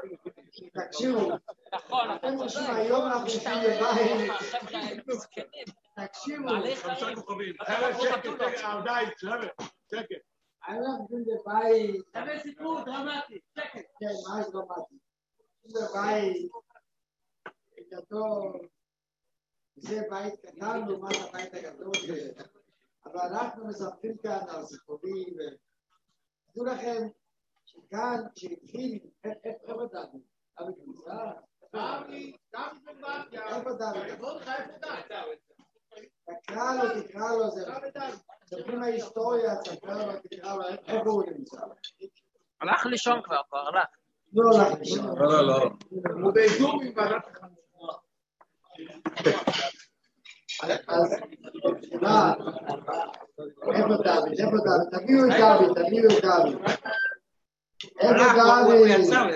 תקשיבו, אתם חושבים היום אנחנו יושבים בבית, תקשיבו, אנחנו יושבים בבית, זה סיפור דרמטי, שקט. כן, מה זה דרמטי? בבית גדול, זה בית קטן לעומת הבית הגדול, אבל אנחנו מספרים כאן על סיפורים, תדעו לכם שכאן, כשהתחיל, איפה דוד? דוד נמצא? איפה דוד? תקרא לו, זה ספרים ההיסטוריה, תקרא לו, איפה הוא נמצא? הלך לישון כבר, הלך. לא הלך לישון. לא. הוא באיזור מוועדת החנוכה. אז, איפה דוד? תביאו את דוד. איפה דוד?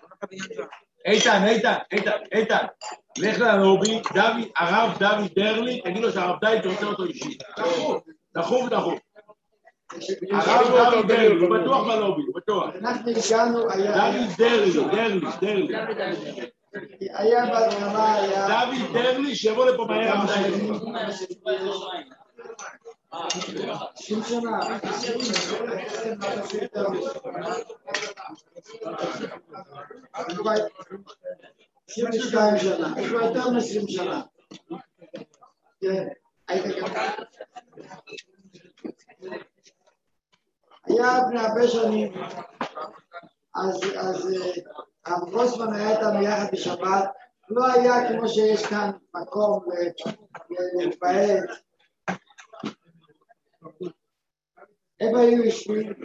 איתן, לך ללובי, הרב דוד דרלי, תגיד לו שהרב דוד רוצה אותו אישי. דחוף. הרב דוד דרלי, הוא בטוח בלובי, הוא בטוח. אנחנו הגענו, דוד דרלי. היה בהתחלה, דוד דרלי, שיבוא לפה מהר הרב דוד. 20 שנה. 22 שנה, כבר יותר מ-20 שנה. כן, היית גם. היה לפני הרבה שנים, אז הרב גרוסמן היה איתנו יחד בשבת, לא היה כמו שיש כאן מקום להתפעל. איפה היו יושבים?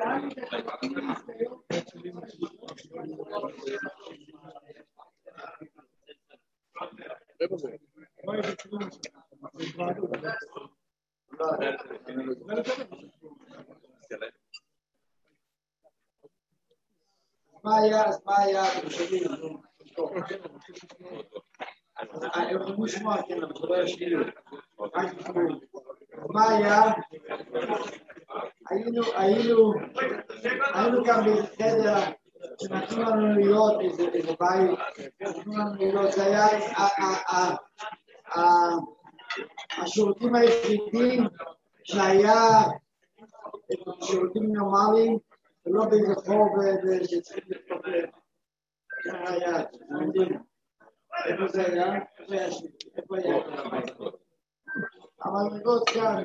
מה היה? מה היה? היינו כאן בחדר שנתנו לנו להיות איזה בית, זה היה השירותים היחידים שהיה שירותים נורמליים, ולא באיזה חור שצריכים להתפופר. זה היה, איפה זה היה? איפה היה? אבל נגוד כאן.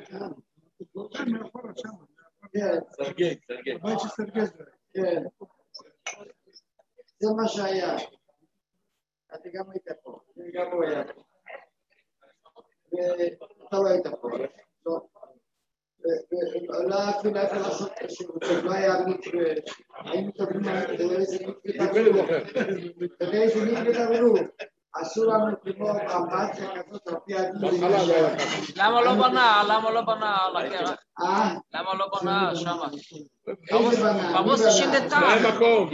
כן. סרגי. כן. זה מה שהיה. אתה גם היית פה. אני גם לא היה פה. ואתה לא היית פה. לא. ולא אפילו איפה לעשות שירות. לא היה מקווה. היינו טובים לאיזה מקווה תבלו. עשו לנו כמו אמבטיה כזאת על פי הדין. למה לא בנה על הקרח? למה לא בנה שם? ברור ששינדתה. זה מקום.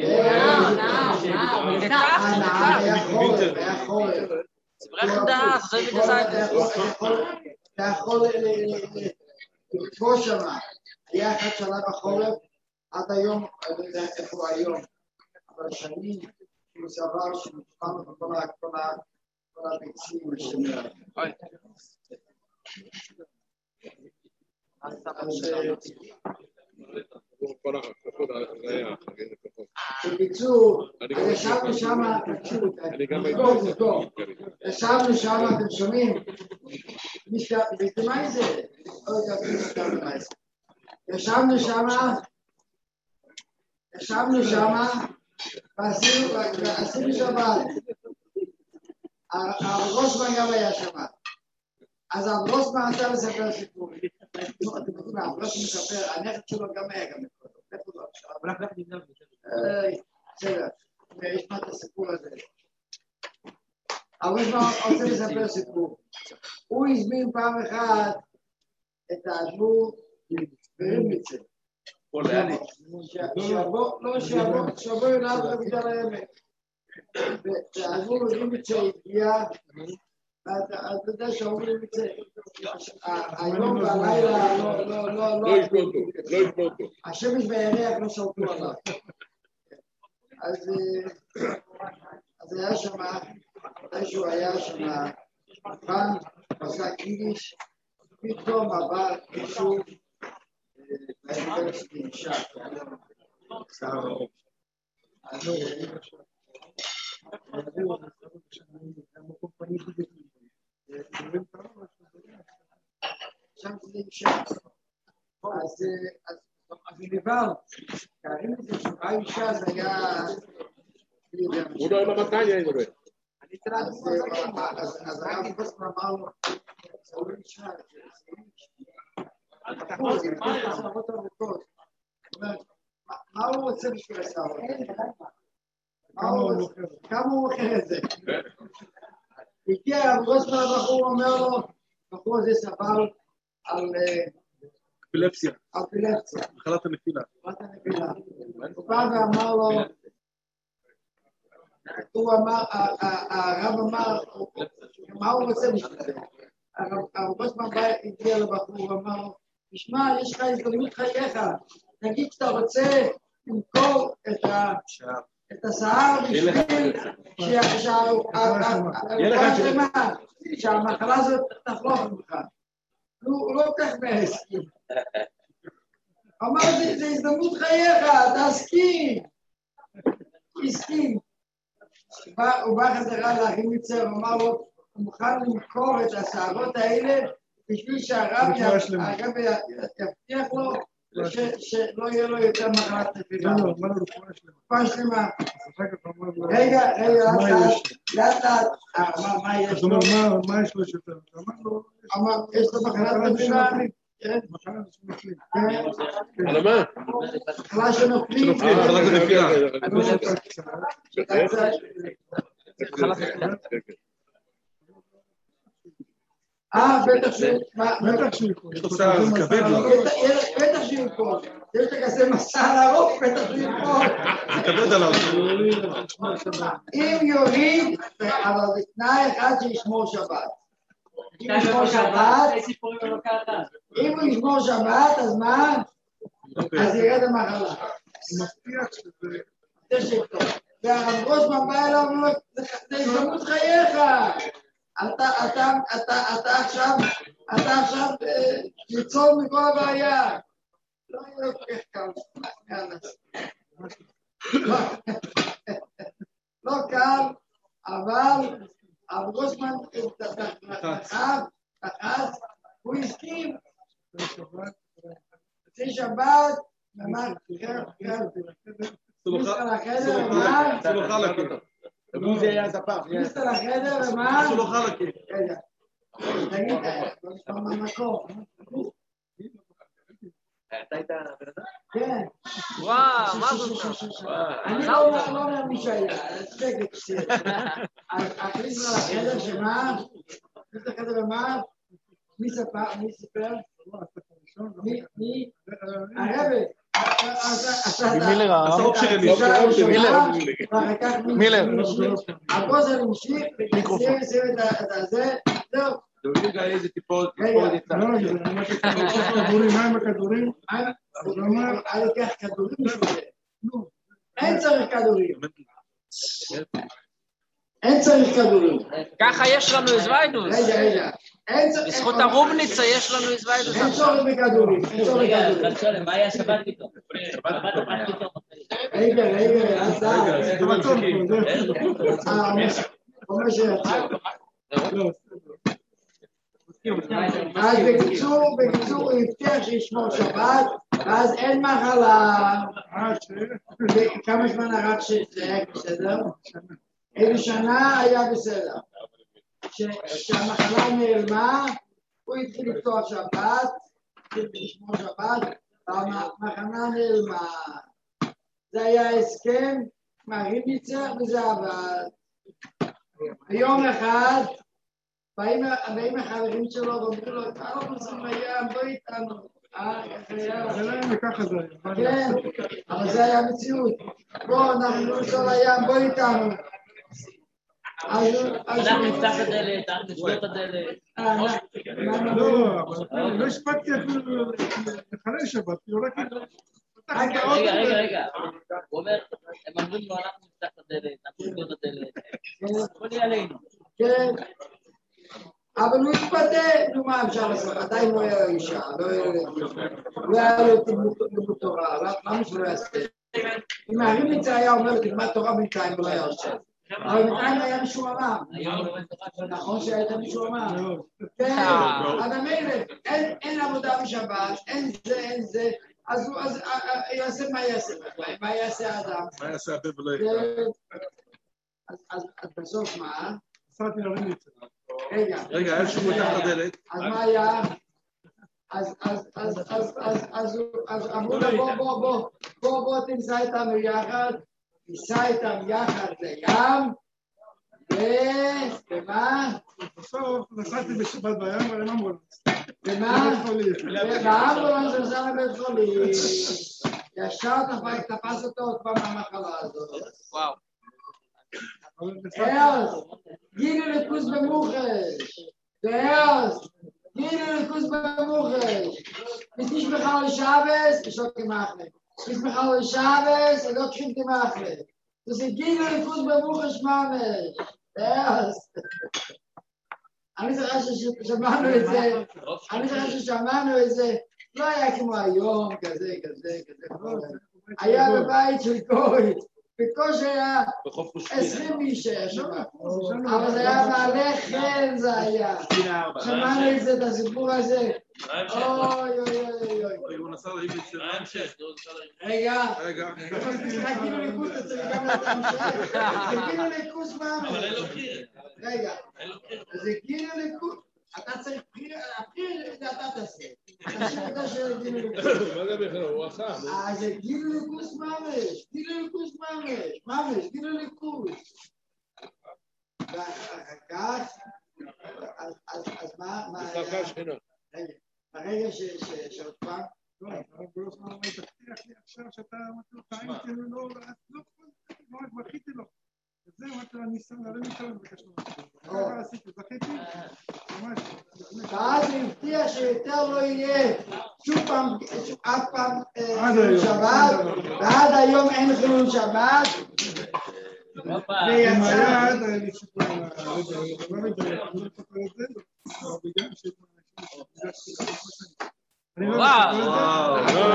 היה חורף. צברך דעת, זה מתזית. אתה יכול לקרוא שם. היה אחד שנה בחורף, עד היום, אני לא יודע איפה היום, אבל שנים, הוא סבר שמתפענו כל הביצים ושמר. בקיצור, ישבנו שם, ישבנו שם, אתם שומעים? מה זה? ישבנו שם, ועשינו שבת. הרב גרוסמן גם היה שבת. אז הרב גרוסמן עשה לספר סיפור. אתם יודעים, הרב גרוסמן מספר, הנכד שלו גם היה גם מקודם. איפה לא עכשיו? בסדר, יש מה את הסיפור הזה. הרב גרוסמן רוצה לספר סיפור. הוא הזמין פעם אחת את האדמו"ר בריבניצה. שיבוא אליו בגלל האמת. והאדמו"ר בריבניצה הגיע, אתה יודע שאומרים את זה, היום והלילה לא השפוטו. השמש והירח לא שרתו עליו. אז היה שם, איזשהו היה שם, פעם עשה קידיש, פתאום עבר איזשהו, והייתי אישה. שם זה אישה. אז נבער, קרים את זה שבאה אישה, זה היה... הוא לא עם המתניה, אני רואה. אז הרב קוסטמן אמר לו, זה לא נשמע, מה הוא רוצה בשביל הסערות? כמה הוא מוכר את זה? הגיע הרב קוסטמן, הבחור אומר לו, הבחור הזה סבל על אפילפסיה. אפילפסיה. מחלת הנפילה. הוא בא ואמר לו, הוא אמר, הרב אמר, מה הוא רוצה בשביל זה? הרב קוסטמן הגיע לבחור, הוא אמר לו, תשמע, יש לך הזדמנות חייך, תגיד שאתה רוצה למכור את השיער בשביל שהמחלה הזאת תחלוף ממך. הוא לא כך מהסכים. אמר, זה הזדמנות חייך, תסכים. הסכים. הוא בא חזרה להרים יצר, הוא אמר לו, הוא מוכן למכור את השערות האלה בשביל שהרב יבטיח לו שלא יהיה לו יותר מחלת נפילה. רפואה שלמה. רגע, לאט לאט. מה יש לו? מה יש לו יותר? אמר, יש לו מחלת נפילה? על מה? מחלה שנופלים. בטח שיכול. בטח שיכול. יש לך כזה מסע לערוף, בטח שיכול. תכבד עליו. אם יוריד, אבל בתנאי אחד שישמור שבת. אם הוא ישמור שבת, אז מה? אז ירד המחלה. מבטיח שזה... זה שטוב. והרב קוסטמן בא אליו ואומר לו, זה הזדמנות חייך. אתה עכשיו ניצול מכל הבעיה. לא יהיה לו כך קל. לא קל, אבל הרב קוסטמן תחת, הוא הסכים. חצי שבת, ממש, מיסטר לחדר, ומה? מי זה היה זפר? מיסטר לחדר, ומה? הוא לא חלקי. רגע, תגיד, לא נשמע מהמקום. אתה היית בן אדם? כן. וואו, מה זאת? אני לא אומר מי שהיה, שקט שיר. מיסטר לחדר, שמה? מיסטר לחדר, ומה? מי סיפר? מי? הרבי. מילר. הגוזר המשיך, שים את זה, זהו. דורגע איזה טיפות יצא. מה עם הכדורים? אני לוקח כדורים בשביל זה. אין צריך כדורים. אין צריך כדורים. ככה יש לנו איזווידוס. רגע. בזכות הרובניצה יש לנו איזווידוס. אין צורך בכדורים. רגע, מה היה שבת פתאום? רגע, אומר שיצא. אז בקיצור הוא הבטיח שישמור שבת, ואז אין מחלה. כמה זמן הרב שזה היה בסדר? איזה שנה היה בסדר. כשהמחלה נעלמה, הוא התחיל לפתוח שבת, התחיל לשמור שבת, והמחלה נעלמה. זה היה הסכם, מרים ניצח וזה עבד. ביום אחד, באים החברים שלו ואומרים לו, מה לא עושים לים, בוא איתנו. זה לא היה ככה זה היה. כן, אבל זה היה מציאות. בוא, אנחנו נוסע לים, בוא איתנו. אנחנו נפתח את הדלת, אנחנו נסגור את הדלת. לא הספקתי אפילו לחלל שבת. רגע. הוא אומר, הם אומרים לו, אנחנו נפתח את הדלת, אנחנו נפתח את הדלת. בוא נהיה עלינו. כן. אבל הוא התפתה, נו מה אפשר לעשות? עדיין לא היה אישה, לא היה לו לימוד תורה, למה שלא יעשה? אם הרימיצה היה אומר לו, תלמד תורה בינתיים, הוא לא היה עושה. אבל בינתיים היה משועמם. נכון שהיה משועמם. כן, אז המלך, אין עבודה בשבת, אין זה, אז הוא יעשה מה יעשה, מה יעשה האדם? מה יעשה הפה ולא יפתח? אז בסוף מה? נסעתי לרימיצה. רגע, איך שהוא פותח את הדלת? אז מה היה? אז אמרו לו בוא תנסע איתנו יחד, תיסע איתם יחד לים, ומה? בסוף נסעתי בשבת בים, אבל הם אמרו ומה? באמבולנס נסע לבית חולים, ישר תפס אותו עוד פעם מהמחלה הזאת. וואו. אז גינו לכוס במוחש, ואז גינו לכוס במוחש, ותשמחה לשבס, יש לו כמחלה, תשמחה לשבס, לא קשים כמחלה, וזה גינו לכוס במוחש ממש, ואז אני זוכר ששמענו את זה, לא היה כמו היום, כזה, היה בבית של גוי, בקושי היה 20 איש היה שם, אבל זה היה מעלה חן, זה היה. שמענו את זה, את הסיפור הזה. אוי. הוא נסע לרימיצה. רגע. חיכינו לכוס, זה גם לאדם שייך. חיכינו לכוס מאמר. אבל אין לו פריר. רגע. זה גינו לכוס. אתה צריך פריר, זה אתה תעשה. תשאיר אותה של גינו לכוס. מה זה בכלל? הוא עשה. אז זה גינו לכוס ממש. גינו לכוס. ואחר כך, אז מה? ברגע שעוד פעם, הרב גרוסמן אומר, תבטיח לי עכשיו שאתה טעים כאילו לא רק בכיתי לו. וזהו, אני שם לרם איתו ובקש לו. ככה עשיתי, זכיתי, ממש. ואז הוא הבטיח שיותר לא יהיה שוב פעם, עד פעם שבת, ועד היום אין חילול שבת. אם היה עד, היה לי סיפור על הדבר הזה, אני לא סופר את זה, אבל בגלל וואו.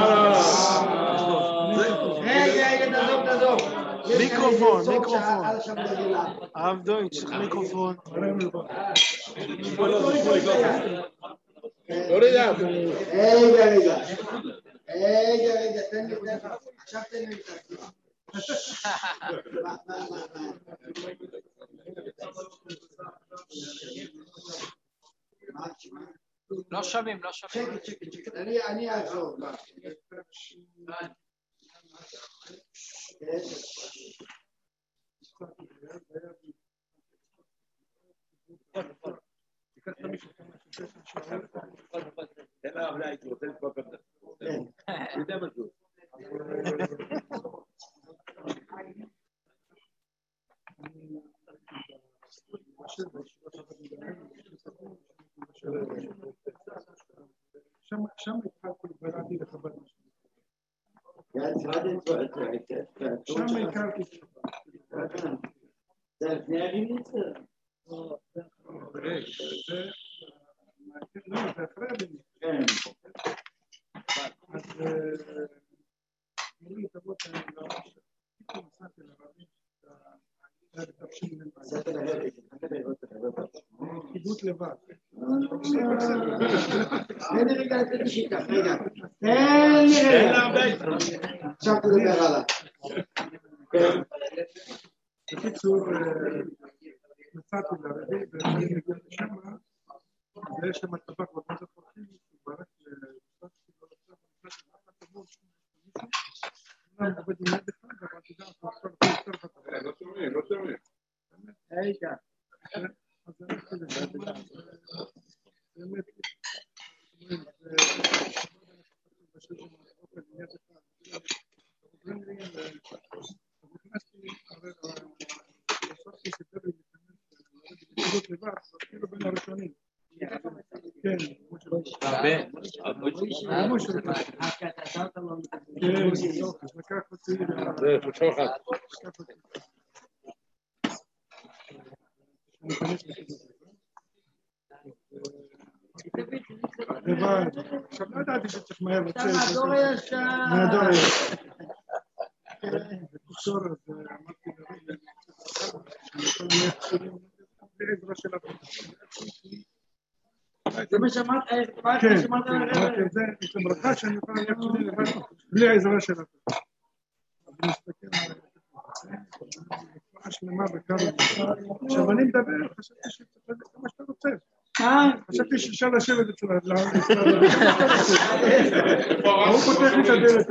רגע, תעזוב. מיקרופון. הרב דויטש, צריך מיקרופון. רגע, תן לי, עכשיו תן לי את זה. לא שומעים. שקט, אני אעזור. תן לה עבלה, הייתי רוצה לדפוק את זה. יודע משהו. שם התחלתי ובראתי לחב"ד משהו. שם הכרתי זה לפני הרימיצה? לא, זה אחרי הרימיצה. כן. אז מולי תבות אני ממש פתאום נסעתי לרבים זה בתפשיל קיבוט לבד. תן לי רגע לתת לי שיטה, רגע. עכשיו תדבר הלאה. בקיצור, נסעתי לרבי ואני מגיע לשם, ויש שם טבק במה זה פרחים, הוא ברק לסת שלו לצלח, נסעתי לאחת תמור שם מישהו, אומנם עובד עם יד אחד, אבל תדע, אנחנו עכשיו יותר בטבק. לא שומעים. רגע. אז הלכתי לשם, באמת, נכנסתי, חשבתי שדרי להיכנס לבד, אפילו בין הראשונים. כן, כמו שלא לקח אותי... עכשיו לא ידעתי שצריך מהר לצאת. מהדור הישן. מהדור הישן. בקוסור, אז אמרתי לרגע, שאני יכול להיות קשורים בעזרה של הפעם. זה מה שאמרת, כן, זה ברכה שאני יכול להיות קשורים לבד בלי העזרה של הפעם. אז אני מסתכל על רפואה שלמה בקרוב. עכשיו אני מדבר, חשבתי שצריך לדעת כמה שאתה רוצה. חשבתי שאפשר לשבת אצלה, הוא פותח לי את הדלת,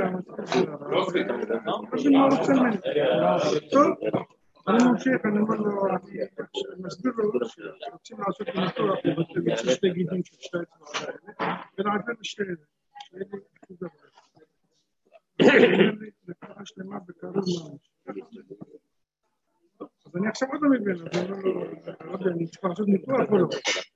אני לא רוצה ממני. טוב, אני ממשיך, אני אומר לו, אני מסביר לו שרוצים לעשות לי ניתוח, ובצל שתי גידים של שתי אצבעות האלה, ולעזר לשתי אלה, שיהיה לי אחוז דבר. אני אומר לי, רפואה שלמה בקרוב ממש. אז אני עכשיו עוד לא מבין, אז אני אומר לו, רבי, אני צריך לעשות ניתוח או לא?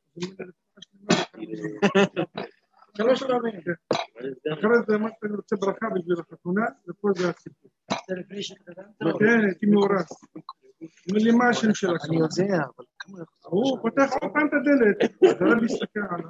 שלוש רבים. אחרי זה אמרתי, אני רוצה ברכה בשביל החתונה, ופה זה הסיפור. כן, הייתי מאורס. אומר לי, מה השם שלך? אני יודע, אבל כמה... הוא פותח עוד פעם את הדלת, זה היה להסתכל עליו.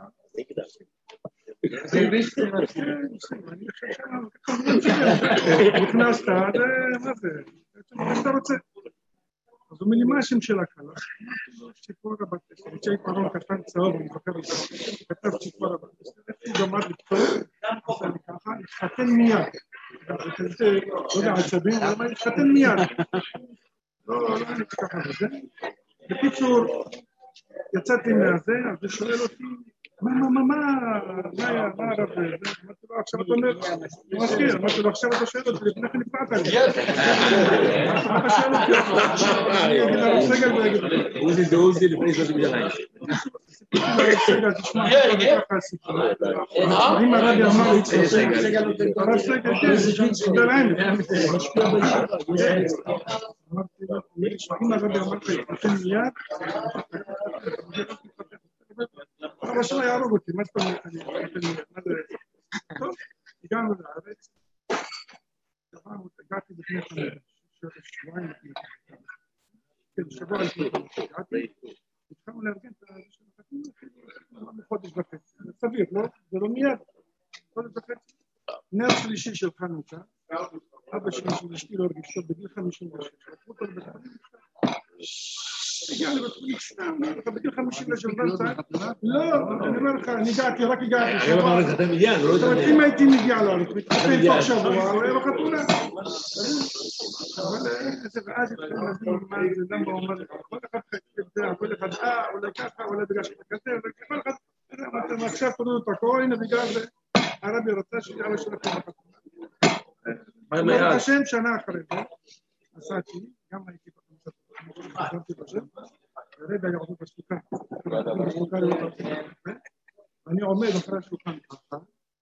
אני חושב שלנו, ככה נכנסת, מה זה? מה אתה רוצה? אז הוא אומר לי, מה השם של הכלה? ציפורה בטס, אני רוצה עיפרון קטן צהוב, אני זוכר את זה, כתב ציפורה בטס, הוא גמר לכתוב, עושה לי ככה, התחתן מיד. לא יודע, עצבים, למה התחתן מיד? לא, אני ככה וזה. בקיצור, יצאתי מהזה, אז הוא שואל אותי, מה הרב זה? אמרתי לו, עכשיו אתה אומר, הוא מזכיר, אמרתי לו, עכשיו אתה שואל אותי, לפני כן נפרעת לי. אתה שואל אותי, אני אגיד הרב סגל ויגיד לי. עוזי לפני זאת ביריים. הרב סגל, תשמע, ככה הסיפור. אם הרבי אמר לי, הרב סגל, תודה להם, משפיע בישיבה. אמרתי לו, אם הרבי אמר לי, תתן מיד, אבל שלא יהרוג אותי, מה זאת אומרת? מה זה? טוב, הגענו לארץ, הגעתי לפני שבועיים, כן, שבוע לפני הגעתי, התחלנו לארגן את החתונה, חודש וחצי, זה סביר, לא? זה לא מיד, חודש וחצי. נר שלישי של חנוכה, אבא שלי אשתי לא הרגיש טוב בגיל 56, לקחו אותו לבית חולים, הגיע לבית חולים סתם, בגיל 56 לא, אני אומר לך, אני הגעתי, רק הגעתי. זאת אומרת, אם הייתי מגיע לארץ, מתחתן תוך שבוע, הוא היה בחתונה. אבל ואז התחיל להבין מה זה, למה הוא אומר לך, כל אחד יודע, כל אחד, אולי ככה, אולי בגלל שאתה כזה, כל אחד, עכשיו תורידו את הכל, הנה בגלל זה, הרבי רצה שיהיה שלכם בחתונה. ברוך השם, שנה אחרי זה, עשיתי, גם הייתי בחתונה, חזרתי בשם, ורגע יעבדו בסוכה, אני עומד אחרי השולחן ככה,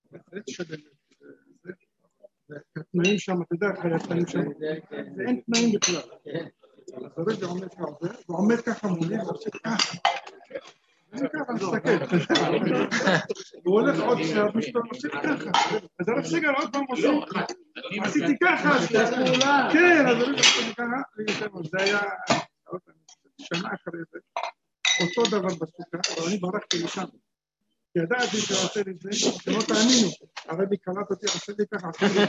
התנאים שם, אתה יודע, אחרי התנאים שם, ואין תנאים בכלל. אז הרגע עומד ככה, ועומד ככה מולי, ועושה ככה. אני ככה מסתכל, הוא הולך עוד שעד משתור, עושה ככה. אז הרב סגל עוד פעם עושה, עשיתי ככה, כן, אז הרגע עושה ככה, זה היה שנה אחרי זה, אותו דבר בסוכה, אבל אני ברחתי לשם. ידעתי שעושה לי זה, שלא תאמינו, הרבי קלט אותי, עושה לי ככה,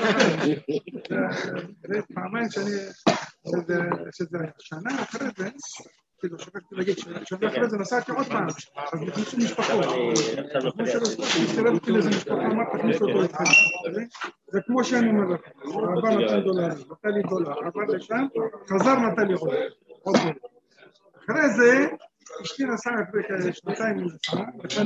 זה פעמיים שזה שנה אחרי זה, כאילו שכחתי להגיד, שנה אחרי זה נסעתי עוד פעם, אז נכנסו משפחות, כמו שרציתי לאיזה משפחה, מה תכניס אותו איתכם, זה כמו שאני אומר לך, עבר נתן דולרים, נתן לי דולר, עבר לשם, חזר נתן לי עוד דולר. אחרי זה, אשתי נסעה אחרי שנתיים נסעה,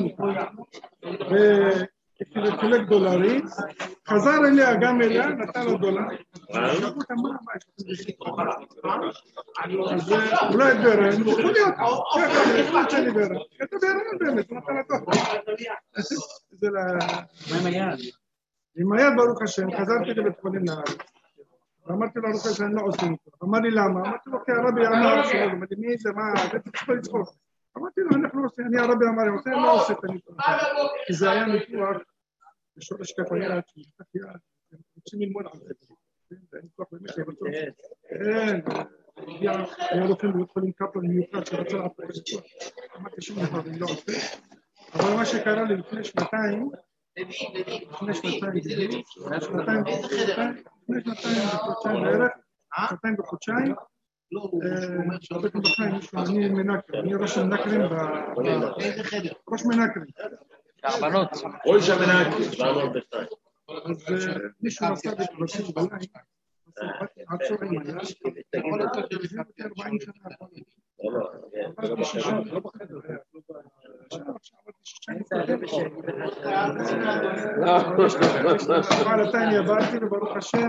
וחילק דולרים, חזר אליה גם אליה, נתן לו דולר. שאלו אותה, מה יש לכם? אז אולי ברן, יכול להיות, ככה, שאני ברן. אתה ברן באמת, נתן לה דולר. זה מה עם היד? עם היד ברוך השם, חזרתי לבית חולים לארץ. ואמרתי לו, הרופא שאני לא עושה אותו. אמר לי למה? אמרתי לו, כי הרבי אמר שלא, אמרתי, מי זה, מה, זה צריך לצחוק. אמרתי לו, אנחנו עושים, אני הרבי אמר לי, אני לא עושה את הניתוח, כי זה היה ניתוח בשורש כף היד, שמשפט יד, הם רוצים ללמוד על זה. זה ניתוח באמת שרצו. כן, היה רופא בבית חולים קפלן מיוחד שרצה לעשות את הניתוח. אמרתי שום דבר, אני לא עושה. אבל מה שקרה לי לפני שנתיים בערך, שנתיים וחודשיים, בבית מטבחיים, אני מנקר, אני ראש מנקרים, ראש מנקרים. הרבנות. ראש המנקרים. אז מישהו רצה להתרשם בליי, עצור עם היד, יכול לתת לפני 40 שנה. עברתי 6 שנים, לא בחדר. אבל עדיין עברתי וברוך השם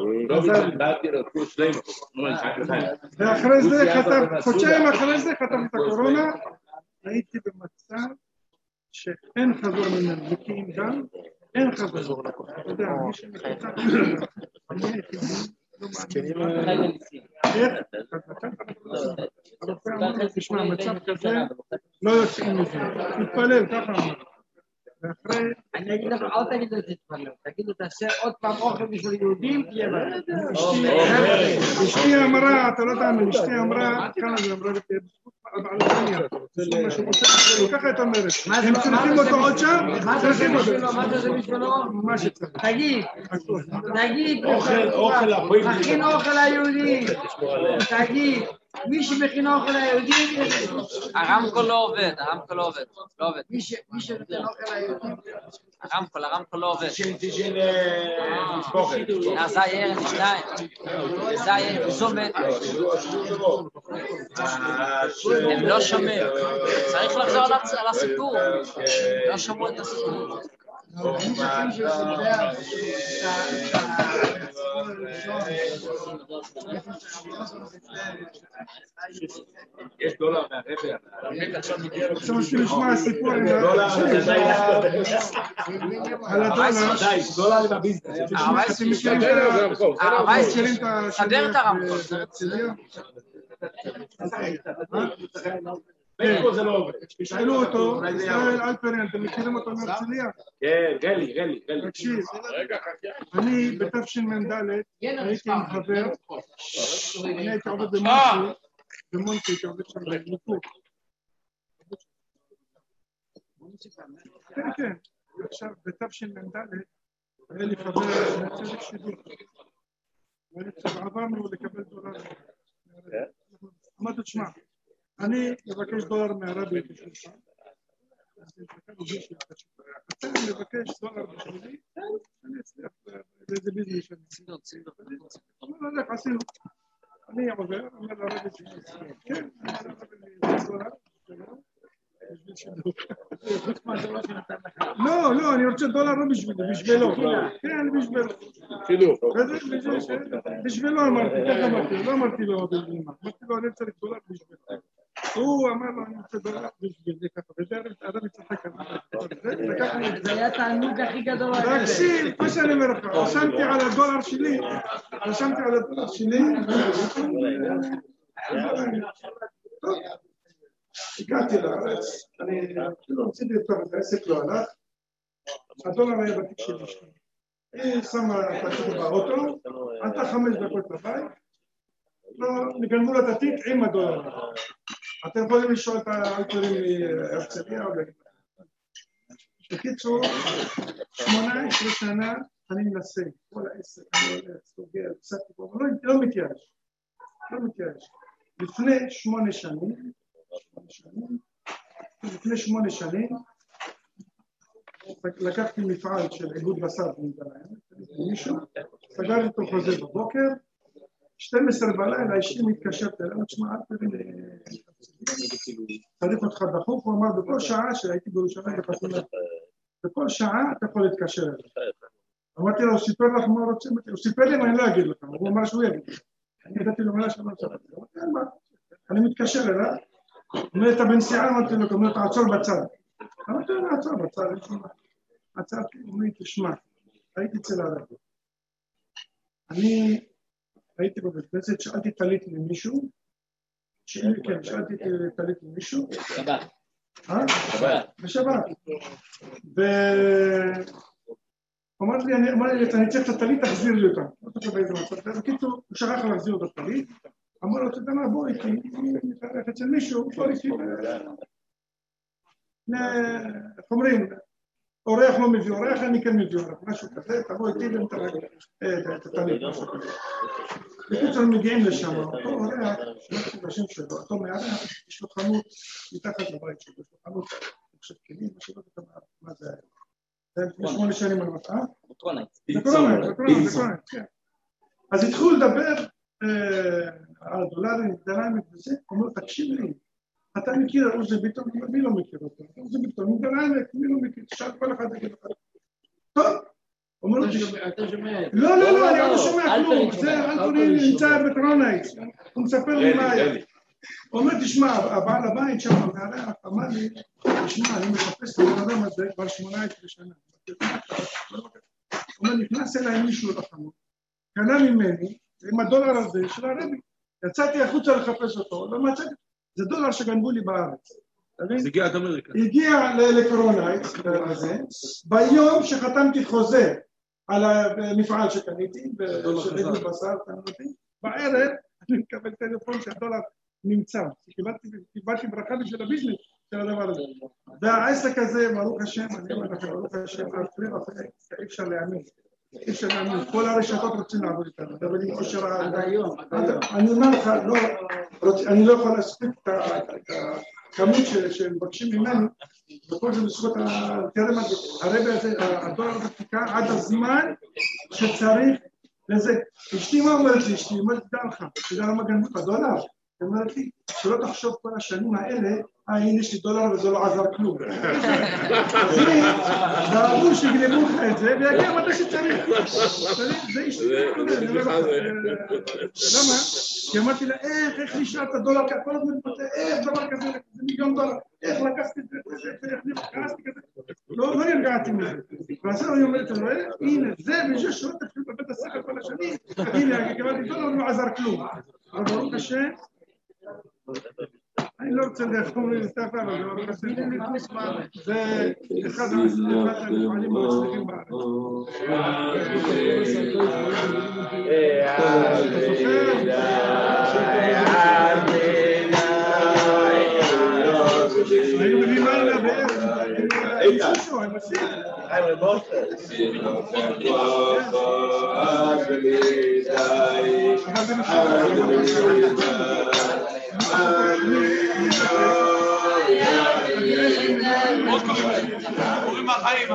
ואחרי זה חודשיים אחרי זה חטפתי את הקורונה, הייתי במצב שאין חזור ממנו, נקיים דם, אין חזור. אתה יודע, מי שמחצה אני היחידי לא מאמין. איך? הרופא אמר לי, תשמע, מצב כזה לא יוצאים מזה, תתפלל, ככה אמר. אני אגיד לך, אל תגיד את זה תתפלל, תגיד לו, תעשה עוד פעם אוכל בשביל יהודים, תהיה בלד. אשתי אמרה, אתה לא תאמין, אשתי אמרה, כמה זה אמרה, על הפניה, ככה את אומרת, הם צריכים אותו עוד שם, צריכים אותו. מה זה בשבילו? מה שצריך. תגיד, אוכל הפועים. מכין אוכל ליהודים, תגיד, מי שמכין אוכל ליהודים, הרמקול לא עובד, לא עובד. מי שמכין אוכל ליהודים, הרמקול לא עובד. תשין ספוקת. זה יהיה שניים. זה יהיה זומת. הם לא שומעים. צריך לחזור על הסיפור. לא שמעו את הסיפור. יש דולר מהרבר. עכשיו לשמוע הסיפור על דולר בביזנס. סדר את הרמקול. פה זה לא עובד. תשאלו אותו, ישראל אלפרין, אתם מכירים אותו מהרצליה? כן, גלי. תקשיב, אני בתשמ"ד הייתי עם חבר, אני הייתי עובד במונטי, הייתי עובד שם בניקור. כן, עכשיו בתשמ"ד היה לי חבר מצדק שידור. ועברנו לקבל דולר. אמרתי, תשמע, אני מבקש דולר מהרבי בשבילך. אתה מבקש דולר בשבילי, אני אצליח באיזה ביזנס שאני. לא, עשינו. אני עובר, אומר לרבי בשבילי. כן, אני אומר לרבי דולר. לא, אני רוצה דולר לא בשבילו. כן, בשבילו. בשבילו אמרתי, לא אמרתי לו בזמן. אמרתי לו, אני צריך דולר בשבילו. הוא אמר לו, אני רוצה דולר בשבילי ככה, וזה הרבי צחק עליו. זה היה תענוג הכי גדול. תקשיב, מה שאני אומר לך, רשמתי על הדולר שלי, הגעתי לארץ, אני אפילו רציתי לפתוח את העסק, לא הלך, הדולר היה בתיק של אשתי. היא שמה את התיק באוטו, עלתה 5 דקות לבית, נגנבו לה את התיק עם הדולר. אתם יכולים לשאול את האלפרים מהרצליה או להגיד. בקיצור, 18 שנה אני מנסה, כל העסק, אני הולך, סוגר, קצת פה, אבל לא מתייאש. לפני 8 שנים, לקחתי מפעל של איגוד בשר מישהו, סגרתי אותו חוזה בבוקר, 12 בלילה, אשתי מתקשרת אליי, תשמע, צריך אותך דחוף, הוא אמר, בכל שעה שהייתי בירושלים בחתונה, בכל שעה אתה יכול להתקשר אליי. אמרתי לו, הוא סיפר לך מה רוצה, הוא סיפר לי, אני לא אגיד לך, הוא אמר שהוא יגיד. אני ידעתי לו מילה שאני לא צריך. אני מתקשר אליי, אומר, אתה בנסיעה, אמרתי לו, אומר, תעצור בצד. אמרתי לו, תעצור בצד, עצרתי, אומר, תשמע, הייתי אצל הרבי. אני הייתי בבית כנסת, שאלתי תלית למישהו, כן, שאלתי את טלית מישהו. שבת. בשבת. אמר לי, אני צריך את הטלית, תחזיר לי אותה. בקיצור, הוא שכח להחזיר אותה טלית. אמר לו, אתה יודע מה, בוא איתי, נתארח אצל מישהו, בוא איתי. איך אומרים, אורח לא מביא אורח, אני כן מביא אורח, משהו כזה, תבוא איתי ונתראה את הטלית. בקיצור, הם מגיעים לשם, אותו אורח, שמעתי בשם שלו, אותו מארח, יש לו חנות מתחת לבית שלו, יש לו חנות, אני חושב כלים, מה זה היה? זה לפני 8 שנים על מטעה? בקרונית, כן. אז התחילו לדבר על הדולרים, דליים וזה, הוא אומר, תקשיב לי, אתה מכיר עוזי ביטון, מי לא מכיר אותו? עוזי ביטון, דליים, מי לא מכיר? תשאל כל אחד יגיד לך. טוב. אתה שומע? לא, אני לא שומע כלום, זה אנטוני נמצא בקרונייץ, הוא מספר לי מה היה. הוא אומר, תשמע, הבעל הבית שם, המארח, אמר לי, תשמע, אני מחפש את הדברים הזה כבר 18 שנה. הוא אומר, נכנס אליי מישהו לחנות, קנה ממני, עם הדולר הזה של הרבי. יצאתי החוצה לחפש אותו, לא מצאתי, זה דולר שגנבו לי בארץ. זה הגיע עד אמריקה. הגיע לקרונייץ, ביום שחתמתי חוזה על המפעל שקניתי, ושבאתי בשר, בערב אני מקבל טלפון שהדולר נמצא. קיבלתי ברכה בשביל הביזנס של הדבר הזה. והעסק הזה, ברוך השם, אני אומר לכם, ברוך השם, אי אפשר להאמין. אי אפשר להאמין. כל הרשתות רוצים לעבוד איתנו. עד היום. אני אומר לך, אני לא יכול להספיק את הכמות שמבקשים ממנו, וכל זה בזכות התרם הזה, הרבי הזה, הדולר הזה חיכה עד הזמן שצריך לזה. אשתי מה אומרת לי? אשתי אומרת, תדע לך, תדע למה גנבו את הדולר? היא אומרת לי, שלא תחשוב כל השנים האלה, הנה יש לי דולר וזה לא עזר כלום. דאגו שגנבו לך את זה, ויגיע מתי שצריך. זה אשתי למה? כי אמרתי לה, איך נשארת דולר ככה? כל הזמן מתבטא, איך דבר כזה, זה $1,000,000, איך לקחתי את זה, איך קרסתי כזה. לא נרגעתי מזה. ועכשיו אני אומרת, הנה, זה וזה שלא תתחיל בבית הספר כל השנים, הנה, קיבלתי דולר ולא עזר כלום. אבל ברוך השם, אני לא רוצה להחתום לי לסתפה, אבל ברוך השם, זה אחד המפעלים המצליחים בארץ. היינו מביאים מעלה בערב, הם עושים. קוראים מהחיים.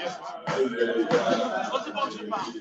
עוד סיפור של פעם.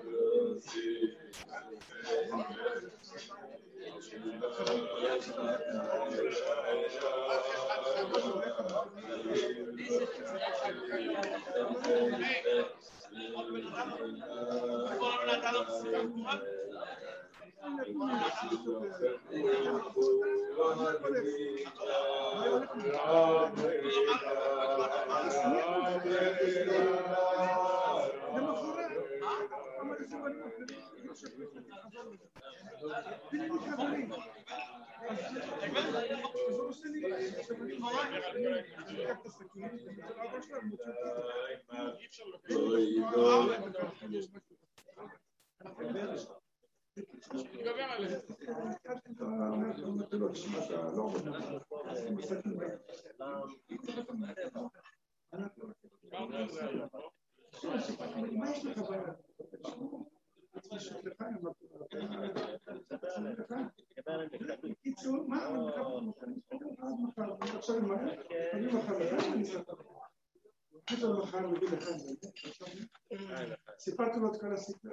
סיפרתי לו את כל הסיפור.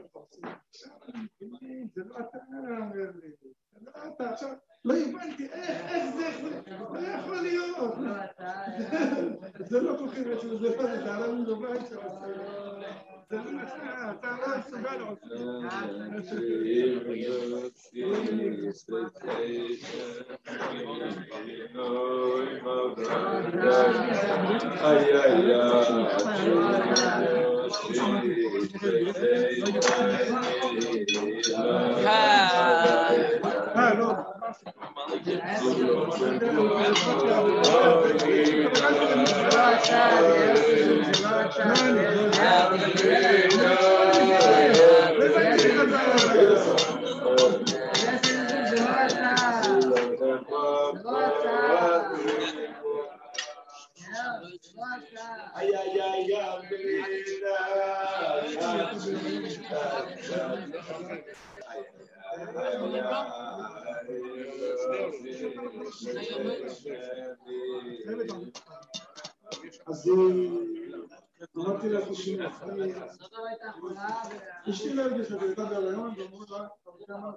זה לא אתה, עכשיו, לא הבנתי, איך זה, לא יכול להיות. זה לא כוחים אצל זה, זה עלה לי בבית שם. זה לא נשמע, אתה לא מסוגל עוד. אז אמרתי לה תשמעי, אשתי לא הרגישה, היא הייתה בהיריון, ואמרו לה, אתה רוצה מה?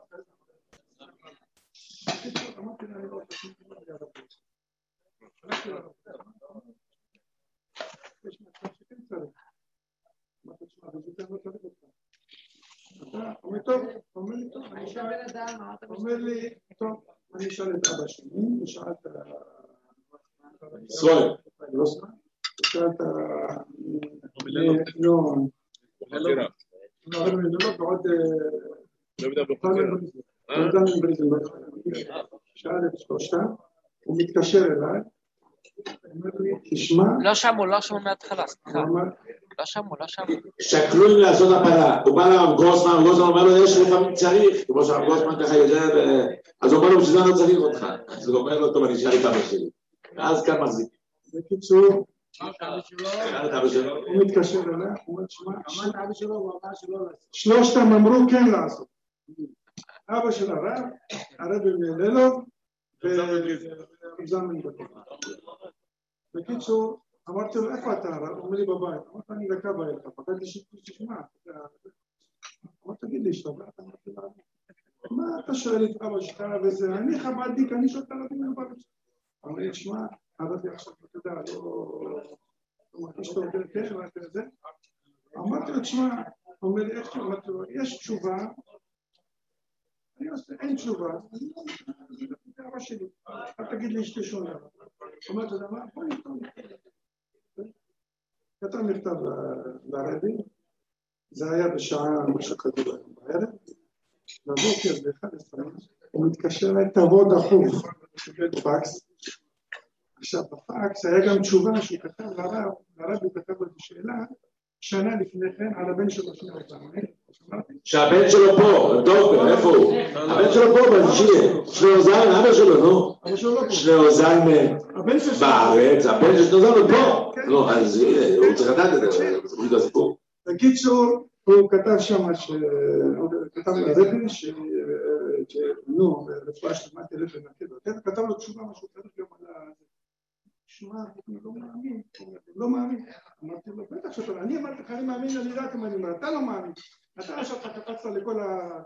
אמרתי לה, אני לא רוצה שום דבר יערבי. הלכתי לה, יש מצב שכן צריך. אמרתי, תשמע, בזאת אני לא צריך אותך. אתה אומר, טוב, אומר לי, טוב, אומר לי, טוב, אני אשאל את אבא שלי, ושאלת ישראל. שאלת שאל את שלושתה, הוא מתקשר אליי, אומר לי, תשמע, לא שמעו מההתחלה, סליחה. לא שמעו. שקלו לי לעשות הפלה, הוא בא לרב גרוסמן, גרוסמן אומר לו, יש לפעמים צריך, כמו שהרב גרוסמן ככה יודע, אז הוא אומר לו, שזה לא צריך אותך, אז הוא אומר לו, טוב, אני אשאל את אבא שלי, ואז כאן מחזיק. בקיצור, אבא שלו, הוא מתקשר אליה, הוא אומר, תשמע, אמרת אבא שלו, הוא אמר שלא לעשות. שלושתם אמרו כן לעשות. אבא של הרבי מלילוב, וזמן בטוח. בקיצור, אמרתי לו, איפה אתה הרב? הוא אומר לי בבית. אמרתי, אני דקה בעלך, פחדתי שתשמע. אמרתי, תגיד לי, השתבעת? אמרתי לה, מה אתה שואל את אבא שלך וזה? אני חב"דניק, אני שואל את הרבי מלילוב. אמר לי, תשמע, הרבי עכשיו, אתה יודע, לא מרגיש טוב יותר כן, אמרתי לזה. אמרתי לו, תשמע, הוא אומר לי, איך תשובה? אמרתי לו, יש תשובה, אני עושה, אין תשובה, זה אבא שלי, אל תגיד לי אשתי שונה. אמרתי לו, בוא נכתוב. כתב מכתב לרבי, זה היה בשעה משהו כדור היום בערב, בבוקר ב-11, הוא מתקשר אליי, תבוא דחוף, בפקס. עכשיו, בפקס היה גם תשובה שהוא כתב לרבי, כתב לו שאלה, שנה לפני כן, על הבן שלו שני אותם. שהבן שלו פה, דוקטור, איפה הוא? הבן שלו פה, שני זלמן, אבא שלו, נו. שני זלמן בארץ, הבן של זלמן פה. לא, אז הוא צריך לדעת את זה, זה בדיוק הסיפור. בקיצור, הוא כתב שם, כתב לרבי, רפואה שלמה תלך לנקד, כתב לו תשובה משהו, כתב גם על שמע, אני לא מאמין, אמרתי לו, בטח שאתה, אני אמרתי לך, אני מאמין, אני יודעת מה אני אומר, אתה לא מאמין, אתה עכשיו קפצת לכל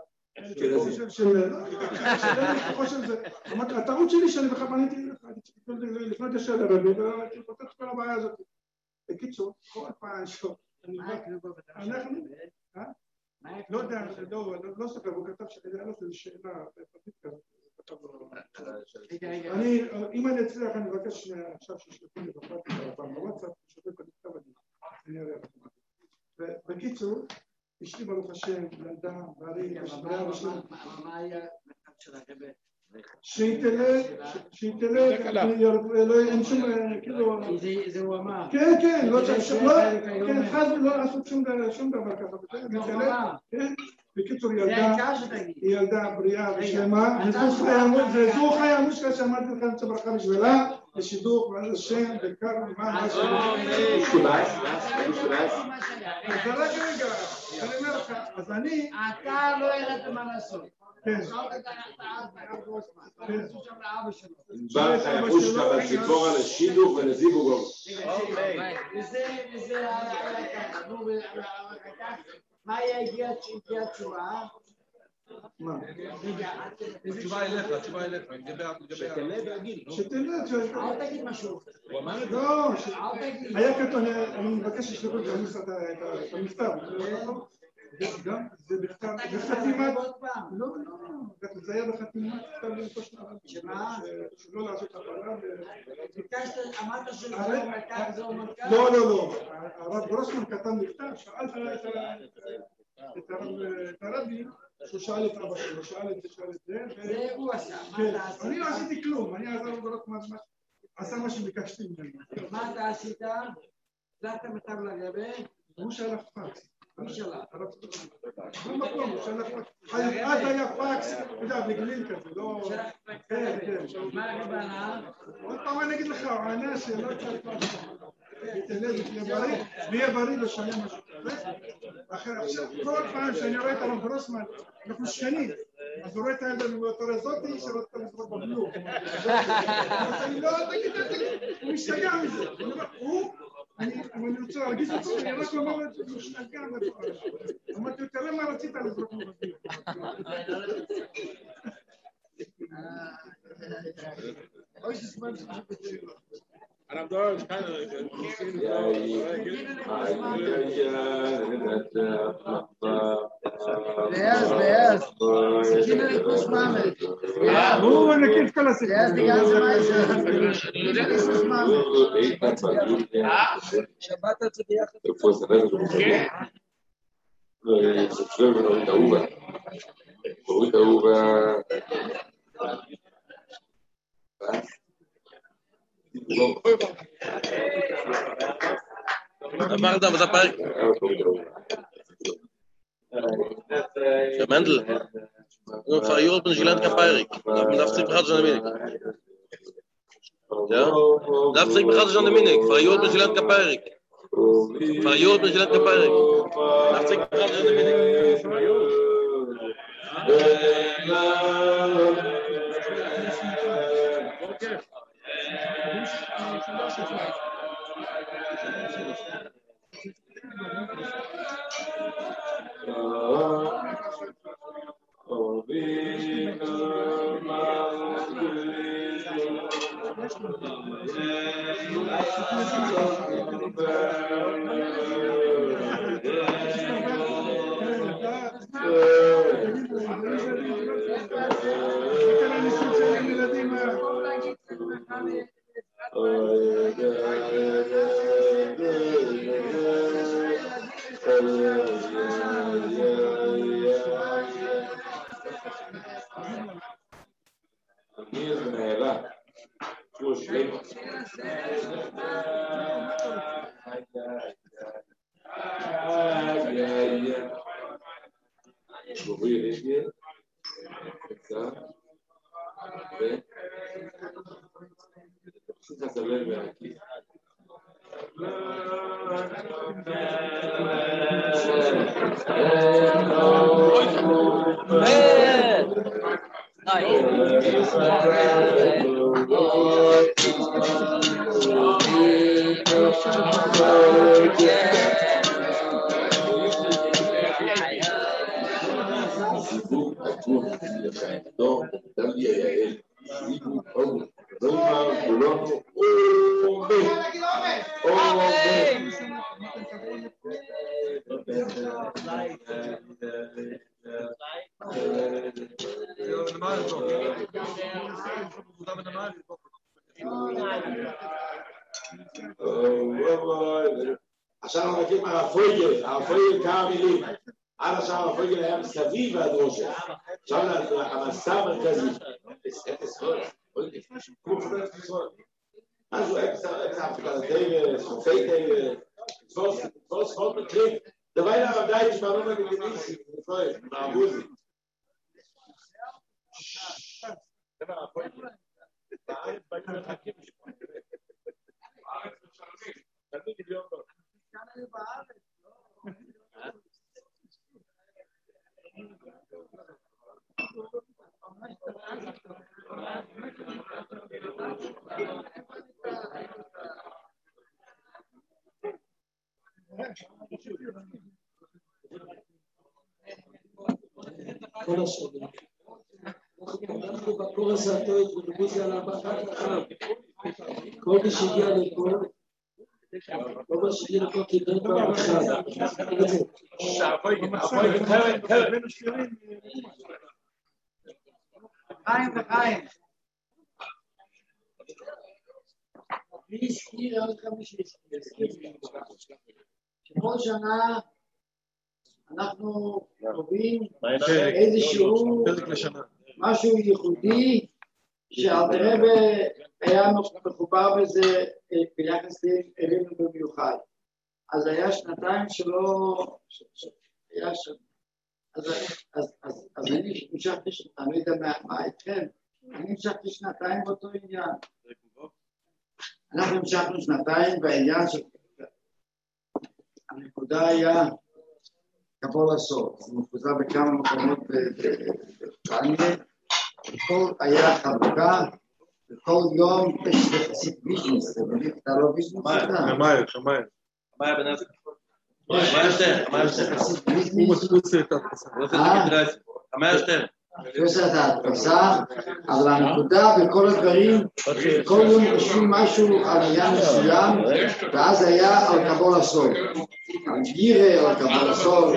חושב זה, אמרתי, הטעות שלי שאני בכלל פניתי לפנות ישר לרבי, ואני פותח את כל הבעיה הזאת. בקיצור, כל פעם שוב, אנחנו, לא יודע, לא ספר, הוא כתב שאני לא זו שאלה פרטית כזאת. אם אני אצליח, אני מבקש עכשיו שישלחו לי בוואטסאפ, ששלחו את המכתב אני אראה לכם. בקיצור, אשתי ברוך השם, ילדה, בריא, מה היה מכתב של הרבי? שהתלך, אין שום, כאילו... זה הוא אמר. כן, כן, לא חד ולא לעשות שום דבר ככה. כן, בקיצור ילדה בריאה ושלמה, זו חיה מושקה שאמרתי לכם את הברכה בשבילה, לשידוך ועד השם, בקר ומה זה רק רגע, אז אני... אתה לא ידעת מה לעשות. כן. בא חיימושקה בציפורה לשידוך ולזיבוגו. וזה מה היה הגיעה תשובה? מה? התשובה אליך, שתלה והגיל. אל תגיד משהו. לא, היה כתוב, אני מבקש לשלוח את המכתב. גם, זה בכתב, בחתימת, לא, זה היה בחתימת, שמה? שלא לעשות הפעלה. ביקשת, אמרת שזה מנכ"ל, זהו מנכ"ל? לא, הרב גרוסמן כתב מכתב, שאלת את הרבי, שהוא שאל את אבא שלו, שאל את זה, זה הוא עשה. אני לא עשיתי כלום, אני עזר לו ברוך מה עשה מה שביקשתי ממנו. מה אתה עשית? שלחת מכתב לרבי? הוא שלח פקס. מי שלח? במקום, הוא שלח פקס. אז היה פקס, אתה יודע, בגליל כזה, לא... כן. מה הרבי ענה? עוד פעם אני אגיד לך, הוא ענה שלא צריך תהיה בריא לשלם משהו כזה. עכשיו, כל פעם שאני רואה את הרב גרוסמן, אנחנו שכנים, אז הוא רואה את הילדה ממוטור הזאתי שרוצה לזרוק בבלוק. אני לא, תגיד, הוא משתגע מזה. אני רוצה להרגיש אותו, אני רק אומר לו, הוא משתגע מהדבר הזה. אמרתי, תראה מה רצית לזרוק בבלוק. אוי, זה זמן שבציר. Arab Dor is kind of Beers. Kinder kus mame. הוא נקי את כל הסיפור. Beers, die ganze Meise. Das ist mame. שבת את זה ביחד. איפה זה חושב ונוריד אהובה. נוריד אהובה. אמרת אבל זה פרק שמנדל הוא פריור בן ג'ילנד כפייריק נפציק בחד ז'אן דמיניק נפציק בחד ז'אן דמיניק פריור בן ג'ילנד כפייריק פריור בן ג'ילנד כפייריק נפציק בחד ז'אן דמיניק עכשיו אנחנו נקים הרפויגל כמה מילים. עד עכשיו הרפויגל היה מסביב והדרושה. עכשיו המסע המרכזי. משהו אקסה אפיקלטי וסופי תבור ספורט מקרים. דבר אלה הרבדאי שבאנו בגליניסי. מעבוזי. דבר הרפויגל. תמיד מיליון דולר. כל השנים. אנחנו בקור הסרטוי בטלוויזיה על הבחת החם. כל מי שהגיע לפה, כל מה שהגיע לפה קיבל פעם אחת. חיים וחיים. מי הזכיר עוד כמה שהזכיר? שכל שנה אנחנו קובעים איזשהו משהו ייחודי שאלתר רבי היה מחובר בזה ביחס אלינו במיוחד. אז היה שנתיים שלא היה שם. אז אני המשכתי, אני לא יודע מה איתכם, אני המשכתי שנתיים באותו עניין. אנחנו המשכנו שנתיים בעניין שהנקודה היה קבול הסוף, זה מפוזר בכמה מקומות באנגליה, וכל היה חלוקה, וכל יום יש יחסית ביזנס, אתה לא ביזנס? שמיים. מה בנאס? מה הוא מספוץ את התפסה. הוא עושה את ההדפסה, אבל הנקודה בכל הדברים, כל יום חושבים משהו על עניין מסוים, ואז היה על קבול הסוף. על גירה, על קבול הסוף.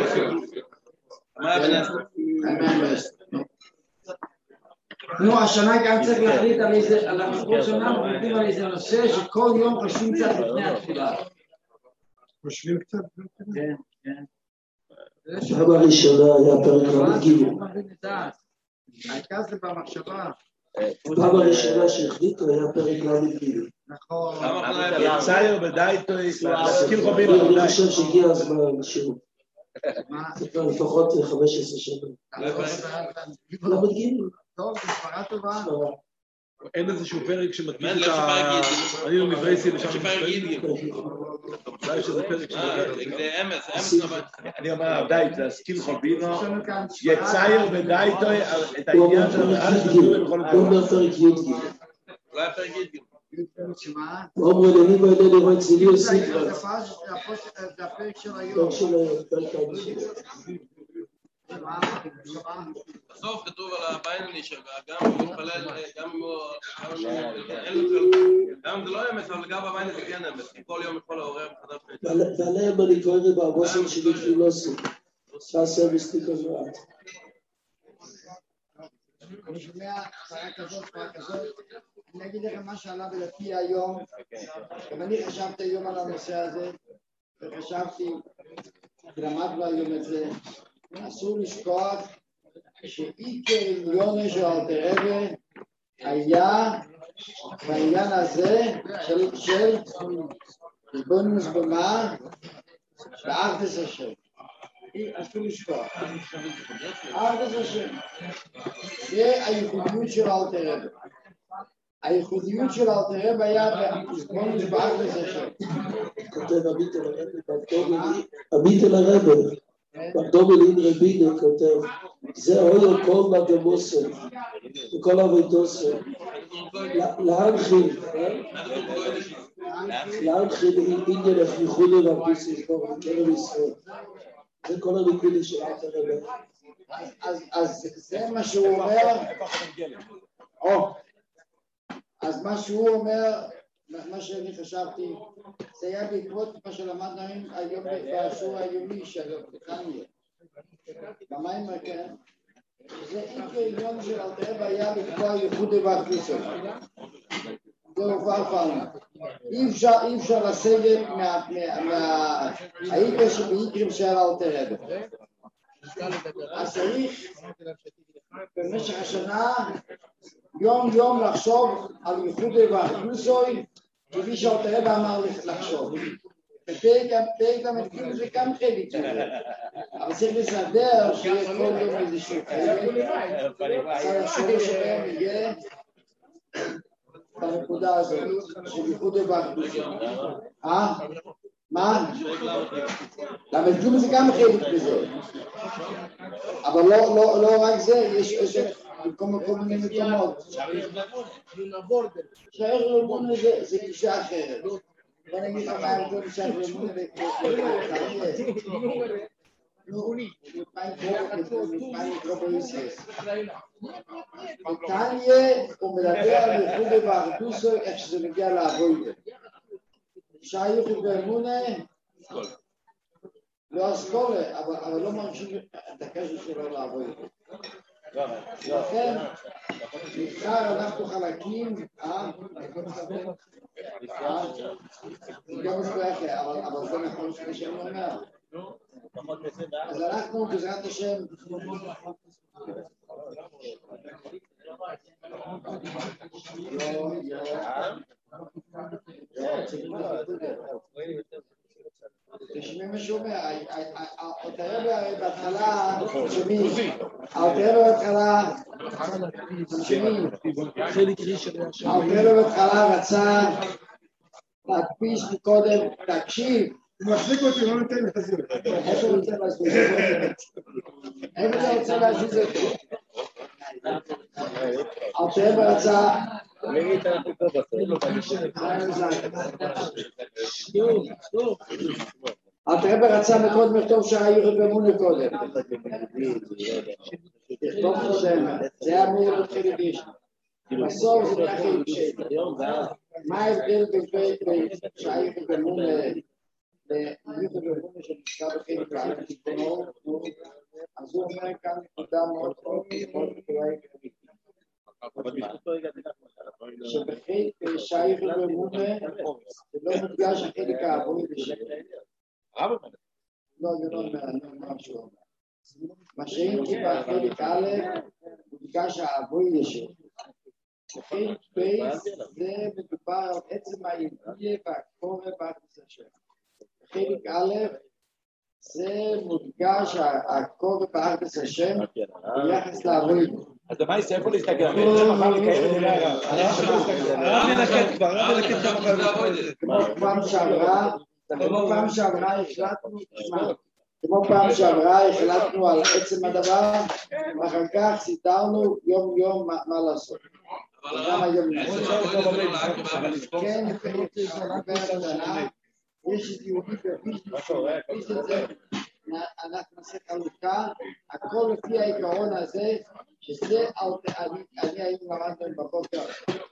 נו, השנה גם צריך להחליט על כל שנה, מחליטים על איזה נושא שכל יום חושבים קצת לפני התפילה. חושבים קצת? כן, כן. פעם הראשונה היה פרק ר"ג. העיקר זה במחשבה. פעם הראשונה שהחליטו היה פרק ר"ג. נכון. יצייר בדייטוי, סקיל חובים. אני חושב שהגיע הזמן שהוא. זה כבר לפחות 15 שנה. ר"ג. טוב, מספרה טובה. אין איזשהו פרק שמדגיש את אני לא מברייסי לשם אולי יש איזה פרק אני אומר דייט, זה הסקיל חובינו יצייר בדייטוי את העניין של הוא אומר פרק י"ג. אולי פרק י"ג. אומרים אני לא יודע לראות צילי עושים כבר. זה הפרק של היום. פרק בסוף כתוב על הביינני שגם הוא מתפלל, גם אם זה לא אמס, אבל גם בביינני זה כן אמס, כל יום יכול לעורר מחדש. ועליהם אני קורא בבוסם שלי פילוסי, שעשה מסתיק הזרעת. אני שומע פרה כזאת, אני אגיד לכם מה שעלה בלפי היום, גם אני חשבתי היום על הנושא הזה, וחשבתי, למדנו היום את זה, אסור לשכוח שעיקר עניון של אלתר רבי היה בעניין הזה של ריבונוס במה באחדות השם. אסור לשכוח. אחדות השם. זה הייחודיות של אלתר רבי. הייחודיות של אלתר רבי היה ריבונוס באחדות השם. כותב הביטל הרבי. בדומלין רבינו כותב, זה הויו כל מדמוסם, וכל עבודוסם, להנחיל עניין הפיחולי והפיסי בקרב ישראל. זה כל הנקודי של אלתר רבי. אז זה מה שהוא אומר, אז מה שהוא אומר, מה שאני חשבתי, זה היה בעקבות מה שלמדנו היום בשיעור היומי של חניה. במים כן, זה עיקר עניין של אלתר רבי היה לקבוע ייחוד והכניסות. זה הובא פעם. אי אפשר לסגת מהעיקר שבעיקרים של אלתר רבי. אז צריך במשך השנה יום לחשוב על ייחוד והכניסות כפי שאלתר רבי אמר לחשוב. פרק המתחיל זה גם חלק כזה. אבל צריך לסדר שיהיה כל יום איזשהו חלק. צריך לחשוב שבהם יהיה בנקודה הזאת של ייחוד והכניסות. מה? למתחיל זה גם חלק בזה. אבל לא רק זה, יש כל מיני מקומות. שער ריבונו זה גישה אחרת. בוא נגיד לך מה ההבדל שער ריבונו מה נקרא בישראל. בקניה הוא מדבר על ייחוד והאחדות איך שזה מגיע לעבודה. שהייחוד והאמונה לא אסכולה, אבל לא מרשים את הקשר שלו לעבודה. לכן נבחר אנחנו חלקים, גם מספר אחר, אבל זה נכון שאני אומר, אז אנחנו בעזרת השם תשמעי מה שהוא אומר, האלתר בהתחלה, האלתר בהתחלה רצה להדפיס מקודם, תקשיב, הוא מחזיק אותי, לא נותן לי להסביר. איפה הוא רוצה להסביר? איפה אתה רוצה להסביר את זה? האלתר רצה האלתר רצה מקודם לכתוב שהיו באמונה קודם. לכתוב קודם, זה היה אמור להתחיל לגיש. בסוף זה נהיה חיל קשת. מה ההבדל בין שהיו באמונה והיו באמונה שנזכר בחיל קשת? אז הוא אומר כאן נקודה מאוד שבחיל שהיו באמונה זה לא מודגש החלק העבורי בשביל. לא, זה לא משהו אומר. מה שאם קיבל חלק א', מודגש העבורי לשם. חלק ב' זה מדובר על עצם הידיעה והקורא בארץ השם. חלק א' זה מודגש הקורא בארץ השם ביחס לעבורי. אז מה יש איפה להסתכל? אני רוצה מחר לקיים את זה הרב מלקט כבר, הרב מלקט שם כמו פעם שעברה החלטנו על עצם הדבר, ואחר כך סידרנו יום יום מה לעשות. גם היום כן, יש יהודי בביש את זה, אנחנו נעשה חלוקה, הכל לפי העיקרון הזה, שזה, אני היינו למדנו בבוקר,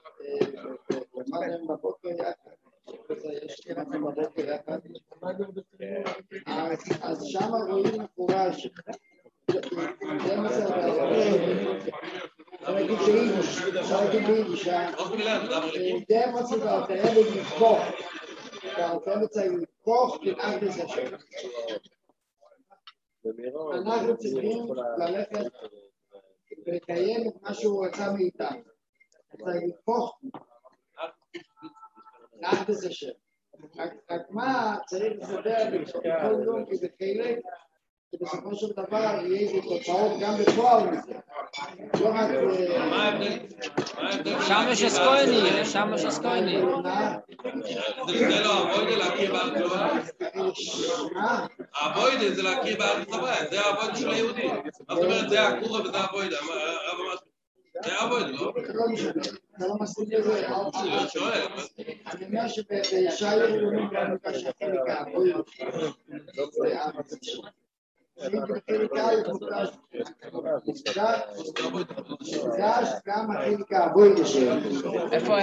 אז שם רואים מפורש, זה מסדר, נגיד ביידיש, זה מסדר, תראה בגבוך, אתה צריך לקרוך לארץ השם. אנחנו צריכים ללכת ולקיים את מה שהוא רצה מאיתנו. צריך לקרוך לארץ השם. רק מה צריך לסדר בכל יום כבחלק, שבסופו של דבר יהיה תוצאות גם בפועל מזה. לא רק... שם יש אסקויני, שם יש אסקויני. זה לא, הבוידה להכיר בארץ הבאה. הבוידה זה להכיר בארץ הבאה, זה הבוידה של היהודי. זאת אומרת, זה הקורה וזה הבוידה. זה הבוידה, לא? לא משנה, אתה לא מספיק לזה. אני שואל. אני אומר שבשעה ירונים גם קשה חלק הבוידה. זה הארץ השם. מודגש גם החלק הבוידה שלנו. איפה?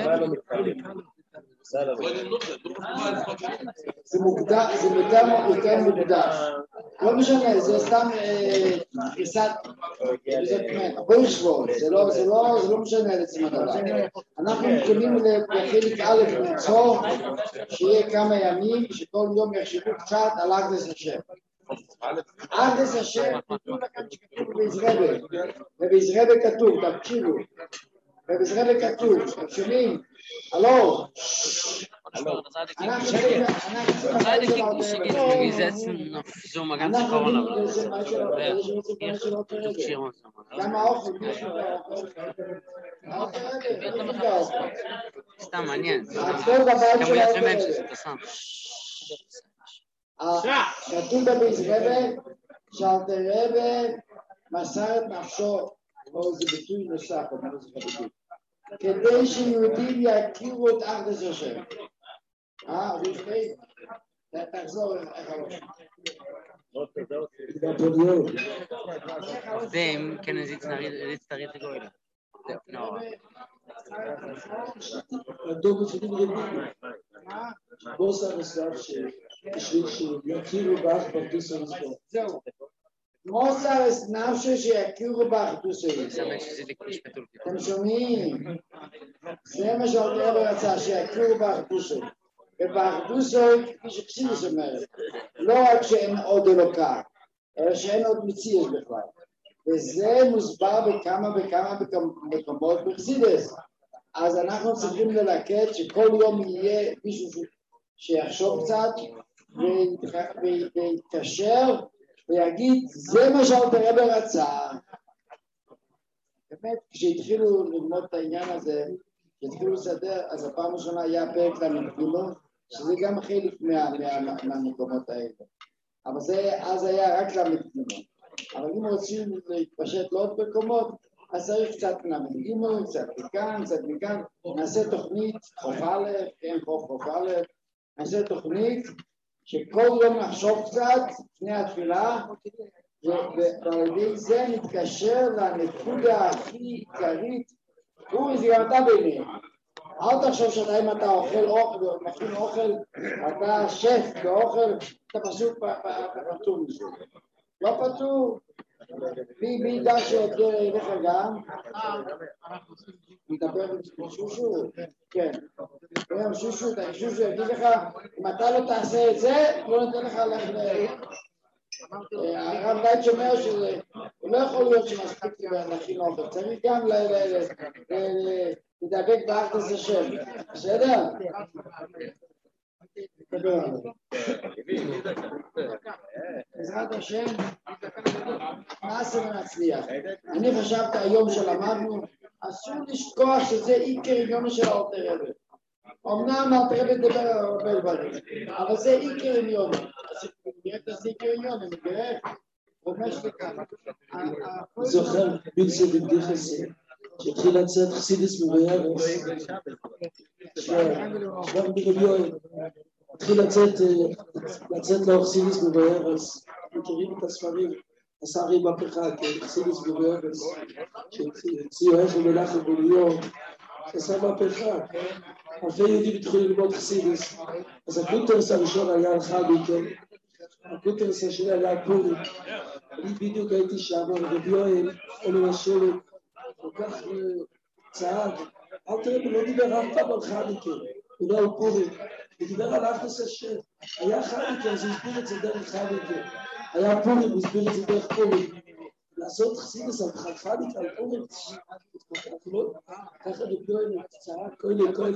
זה יותר מוקדש. לא משנה, זה סתם תפיסת בואי שבוע, זה לא משנה לעצם הדבר. אנחנו מתכונים לחלק א' למצוא שיהיה כמה ימים שכל יום יחשבו קצת על אקדש השם. אקדש השם, תתנו לכם שכתוב ביזרבה, וביזרבה כתוב, תקשיבו, וביזרבה כתוב, אתם שומעים? הלו? גם האוכל, סתם מעניין. כתוב בביזרבה שאלתר רבי מסר את נפשו, או זה ביטוי נוסף, כדי שיהודים יכירו את ארץ השם. רבקי, תחזור איך הראש. Dem können Sie jetzt da richtig gehen. No. בוסר מסלב בשביל שיכירו באחדות הנסבור. זהו. מוסר את נפשו שיכירו באחדות הנסבור. אתם שומעים? זה מה שאלתר רבי רצה, שיכירו באחדות. ובאחדוסוי, כפי שחסידס אומרת, לא רק שאין עוד אלוקה, אלא שאין עוד מציאות בכלל. וזה מוסבר בכמה מקומות בחסידס. אז אנחנו צריכים ללקט שכל יום יהיה מישהו שיחשוב קצת ויתקשר ויגיד, זה מה שאלתר רבי רצה. באמת, כשהתחילו ללמוד את העניין הזה, כשהתחילו לסדר, אז הפעם הראשונה היה פרק למקבילות, שזה גם חלק מהמקומות האלה. אבל זה אז היה רק למקבילות. אבל אם רוצים להתפשט לעוד מקומות, אז צריך קצת מהמקבילות, קצת מכאן, קצת מכאן. נעשה תוכנית חוף א', כן, חוף א', נעשה תוכנית שכל יום נחשוב קצת לפני התפילה, ועל ידי זה נתקשר לנקודה הכי עיקרית, אורי זה גם אתה ביניהם. אל תחשוב שאתה אם אתה אוכל אוכל ומכין אוכל, אתה שף באוכל, אתה פשוט פטור מזה. לא פטור. מי ידע שיותר אליך גם? מדבר עם שושו? כן. שושו יגיד לך, אם אתה לא תעשה את זה, לא ניתן לך הרב דייטש אומר שזה לא יכול להיות שמספיק להכין אוכל, צריך גם לדבק באחדות השם, בסדר? בעזרת השם, נעשה ונצליח. אני חשבתי היום שלמדנו, אסור לשכוח שזה עיקר עניון של אלתר רבי. אמנם אלתר רבי מדבר על הרבה דברים, אבל זה עיקר עניון. זה עיקר עניון, אני מכיר, רומש לכאן. זוכר בילסה בבדיחס, שהתחיל לצאת חסידס מבוירס, שגם ברביון, התחיל לצאת לו חסידס מבוירס, מכירים את הספרים, הסערי בפחה, חסידס מבוירס, שהציעו איך ומלאך ובוליון, עשה מהפכה. אלפי יהודים התחילו ללמוד חסידס, אז הקונטרס הראשון היה על חנוכה, הקונטרס השני היה פורים. אני בדיוק הייתי שם, רבי יואל, עולה לשבת, כל כך צעד. אלתר רבי לא דיבר אף פעם על חנוכה, ולא על פורים, הוא דיבר על אחדות השם. היה חנוכה, אז הוא הסביר את זה דרך חנוכה. היה פורים, הוא הסביר את זה דרך פורים. לעשות חסידס על חנוכה, על פורים, ככה רבי יואל צעד, כהן,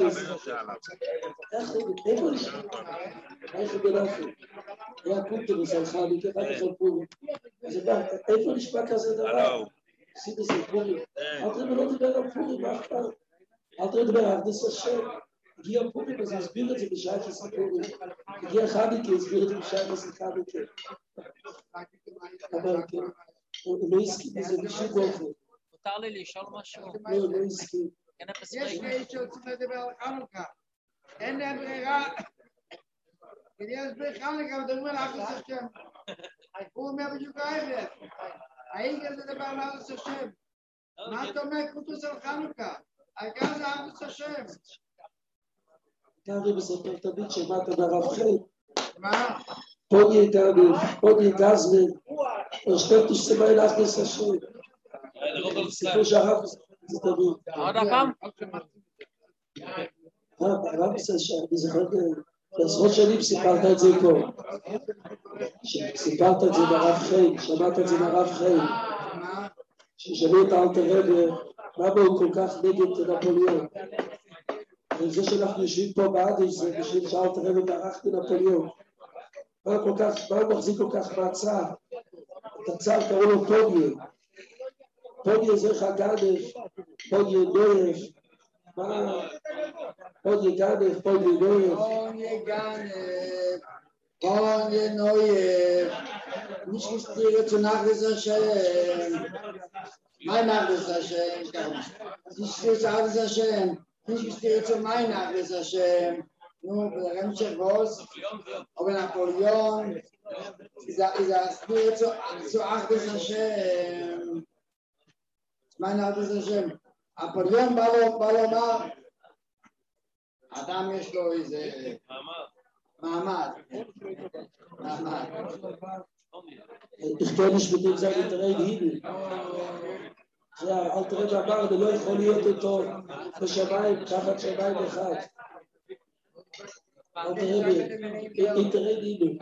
איך בלאפו, היה קונטרס על חנוכה, רק על פורים. אז איפה נשמע כזה דבר? חסידס על פורים. אלתר רבי לא דיבר על פורים אף פעם. אלתר רבי דיבר על אחדות השם. הגיע פורים, אז הוא הסביר את זה בשייכות פורים. הגיע חנוכה, הסביר את זה בשייכות חנוכה. אבל כן, הוא לא הסכים בזה בשום אופן. מותר לי לשאול משהו? לא הסכים. יש כאלה שרוצים לדבר על חנוכה. אין להם ברירה. כדי להסביר חנוכה, מדברים על אחדות השם. הוא אומר בדיוק ההפך. העיקר זה דבר על אחדות השם. מה אתה אומר קונטרס על חנוכה? העיקר זה אחדות השם. קרבי מספר תמיד שמעת ברב חי. מה? פודי גזמן, או שתת תשתמה אל אחדות השם. סיפור שהרב זה תמיד. עוד הפעם? הרב אני זוכר בעשרות שנים סיפרת את זה פה. סיפרת את זה ברב חי, שמעת את זה ברב חי. ששאלו את אלתר רבי, למה הוא כל כך נגד נפוליאון? וזה שאנחנו יושבים פה באדיש זה בשביל שאלתר רבי ברח מנפוליאון. מה הוא מחזיק כל כך מהצער? את הצער קראו לו פודיה. פודיה זה חגנף, פודיה נויף. מה? פודיה גנף, פודיה נויף. פודיה נויף. nicht gestiert zu nach dieser Schön. Mein nach dieser Schön. Nicht gestiert zu dieser Schön. Nicht gestiert zu mein nach dieser Schön. Nun, der Remscher Groß, aber Napoleon, ist gestiert zu ach dieser Schön. mein nach dieser Schön. Napoleon בא אדם יש לו איזה מעמד. תכתוב משפטים זה מתראה היבי. זה אלתר רבי אמר, זה לא יכול להיות אותו בשמיים, תחת שמיים אחד. Interredido.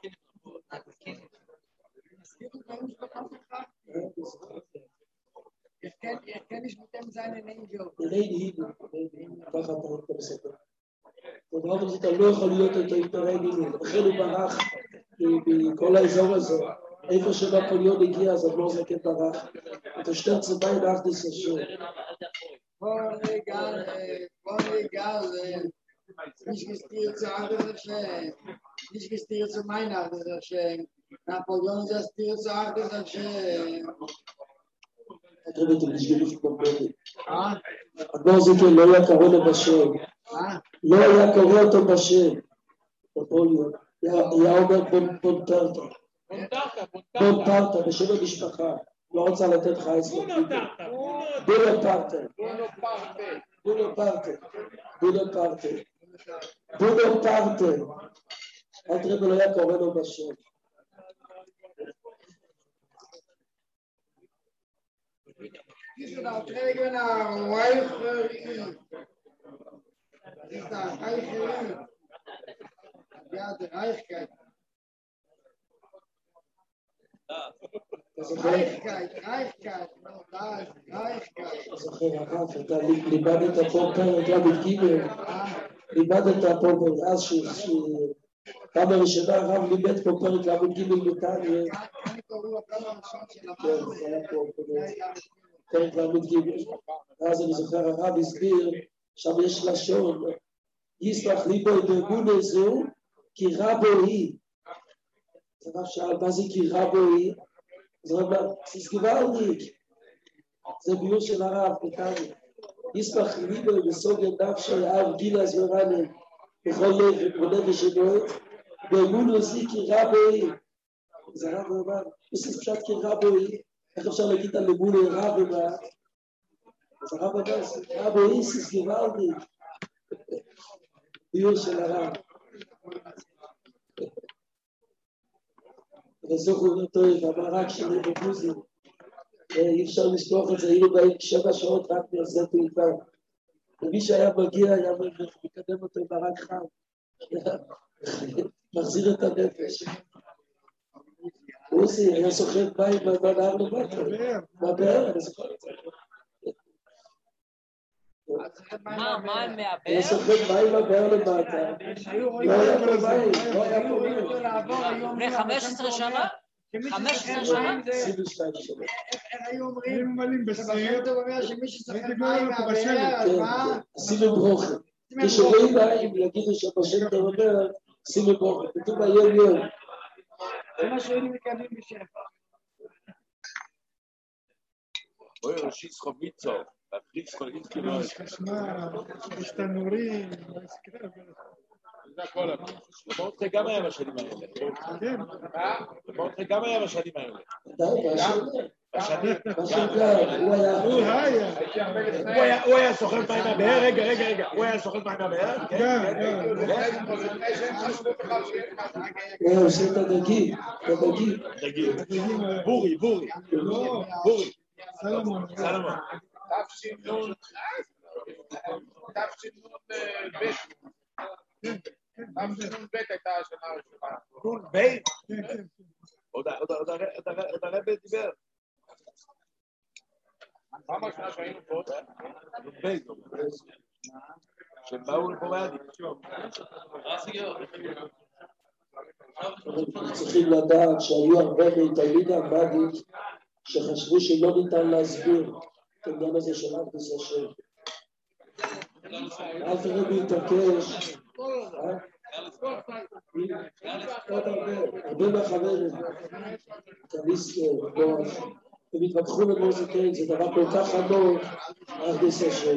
Ich kenn nicht mit dem seinen Angel. Interredido. ככה אתה מסתכל. ודבר הזה אתה לא יכול להיות את האינטרדידו. לכן הוא ברח בכל האזור הזה. איפה שנפוליאון הגיע, אז לא זקן ברח. אתה שתי צבעים לאחדס השם. Voll egal, nicht gestiert zu anderen Schön, nicht gestiert zu meiner Schön. Napoleon ist gestiert zu anderen Schön. אתה ראית בשבילי שפומבלי. הדבר זה כן, לא היה קרוא לו בשם. לא היה קורא אותו בשם. נפוליאון. היה אומר בונפרטה. בונפרטה, בשם המשפחה. לא רוצה לתת לך הסבר. בונפרטה. אל תראה לא היה קורא לו בשם. Diese da trägen nach Weiße. Ist da Reiche. Ja, der Reichkeit. Reichkeit. Da ist Reichkeit. זוכר הרב, אתה לימדת פה פרק רב גימל, לימדת פה אז פעם הראשונה הרב לימד פה פרק רב גימל בטניה. כן, זה היה פה פרק רב גימל. אז אני זוכר הרב הסביר, שם יש לשון, יסלח ליבו את ארגון זו, כי רבו היא. אז הרב שאל, מה זה כי רבו היא? אז הרב אמר, סגוואלדיק. זה ביור של הרב, בטניה. יסלח ליבו בסוג נפשי אב גילס ורנן, בכל לב ופונה ושנועת, בארגון זו כי רבו היא. אז הרב אמר, יש פשט כי רבו היא. איך אפשר להגיד על אמונה רב ומה? אז הרב אמר, רבו היא סגוואלדיק. ביור של הרב. וזוכר אותו, אמר רק שני בבוזים. אי אפשר לשכוח את זה, היינו באים 7 שעות רק מהשדה תעופה. ומי שהיה מגיע היה מקדם אותו עם מרק חם. מחזיר את הנפש. עוזי היה סוחב מים בנהר למטה. בבאר, אני זוכר את זה. מה הם מהבאר? היה סוחב מים בבאר למטה. לא היה פה מים, לא היה פה מים. לפני 15 שנה? 15 שנה? 22 שנה. איך היו אומרים? ממלאים בסיר, שמי שסוחב מים מהבאר, מה? שימו ברוכה. כשרואים מים יגידו שבשם אומר, שימו ברוכה. כתוב היום יום. זה מה שהיינו מקבלים בשפע. אוי, ראשית חוביצו. להפריץ כל אינסקלוי. יש חשמל, יש תנורים, זה הכל. במורדכי גם היה בשנים האלה. כן. במורדכי גם היה בשנים האלה. הוא היה סוחב מים מהבאר, רגע, הוא היה סוחב מים מהבאר? כן. הוא עושה את הדגים. בורי. סלומון. תפשינון בית הייתה השנה הראשונה. נון בית? עוד הרב דיבר. פעם השנה שהיינו פה? נון בית. שהם באו לפה מהדי. אנחנו צריכים לדעת שהיו הרבה מתלמידי המאדים שחשבו שלא ניתן להסביר את העניין הזה של אחדות השם. אף אחד מתעקש. הרבה מהחברים, קניסקר, בועז, הם התווכחו לנו זה כן, זה דבר כל כך עמוק, אחדות השם.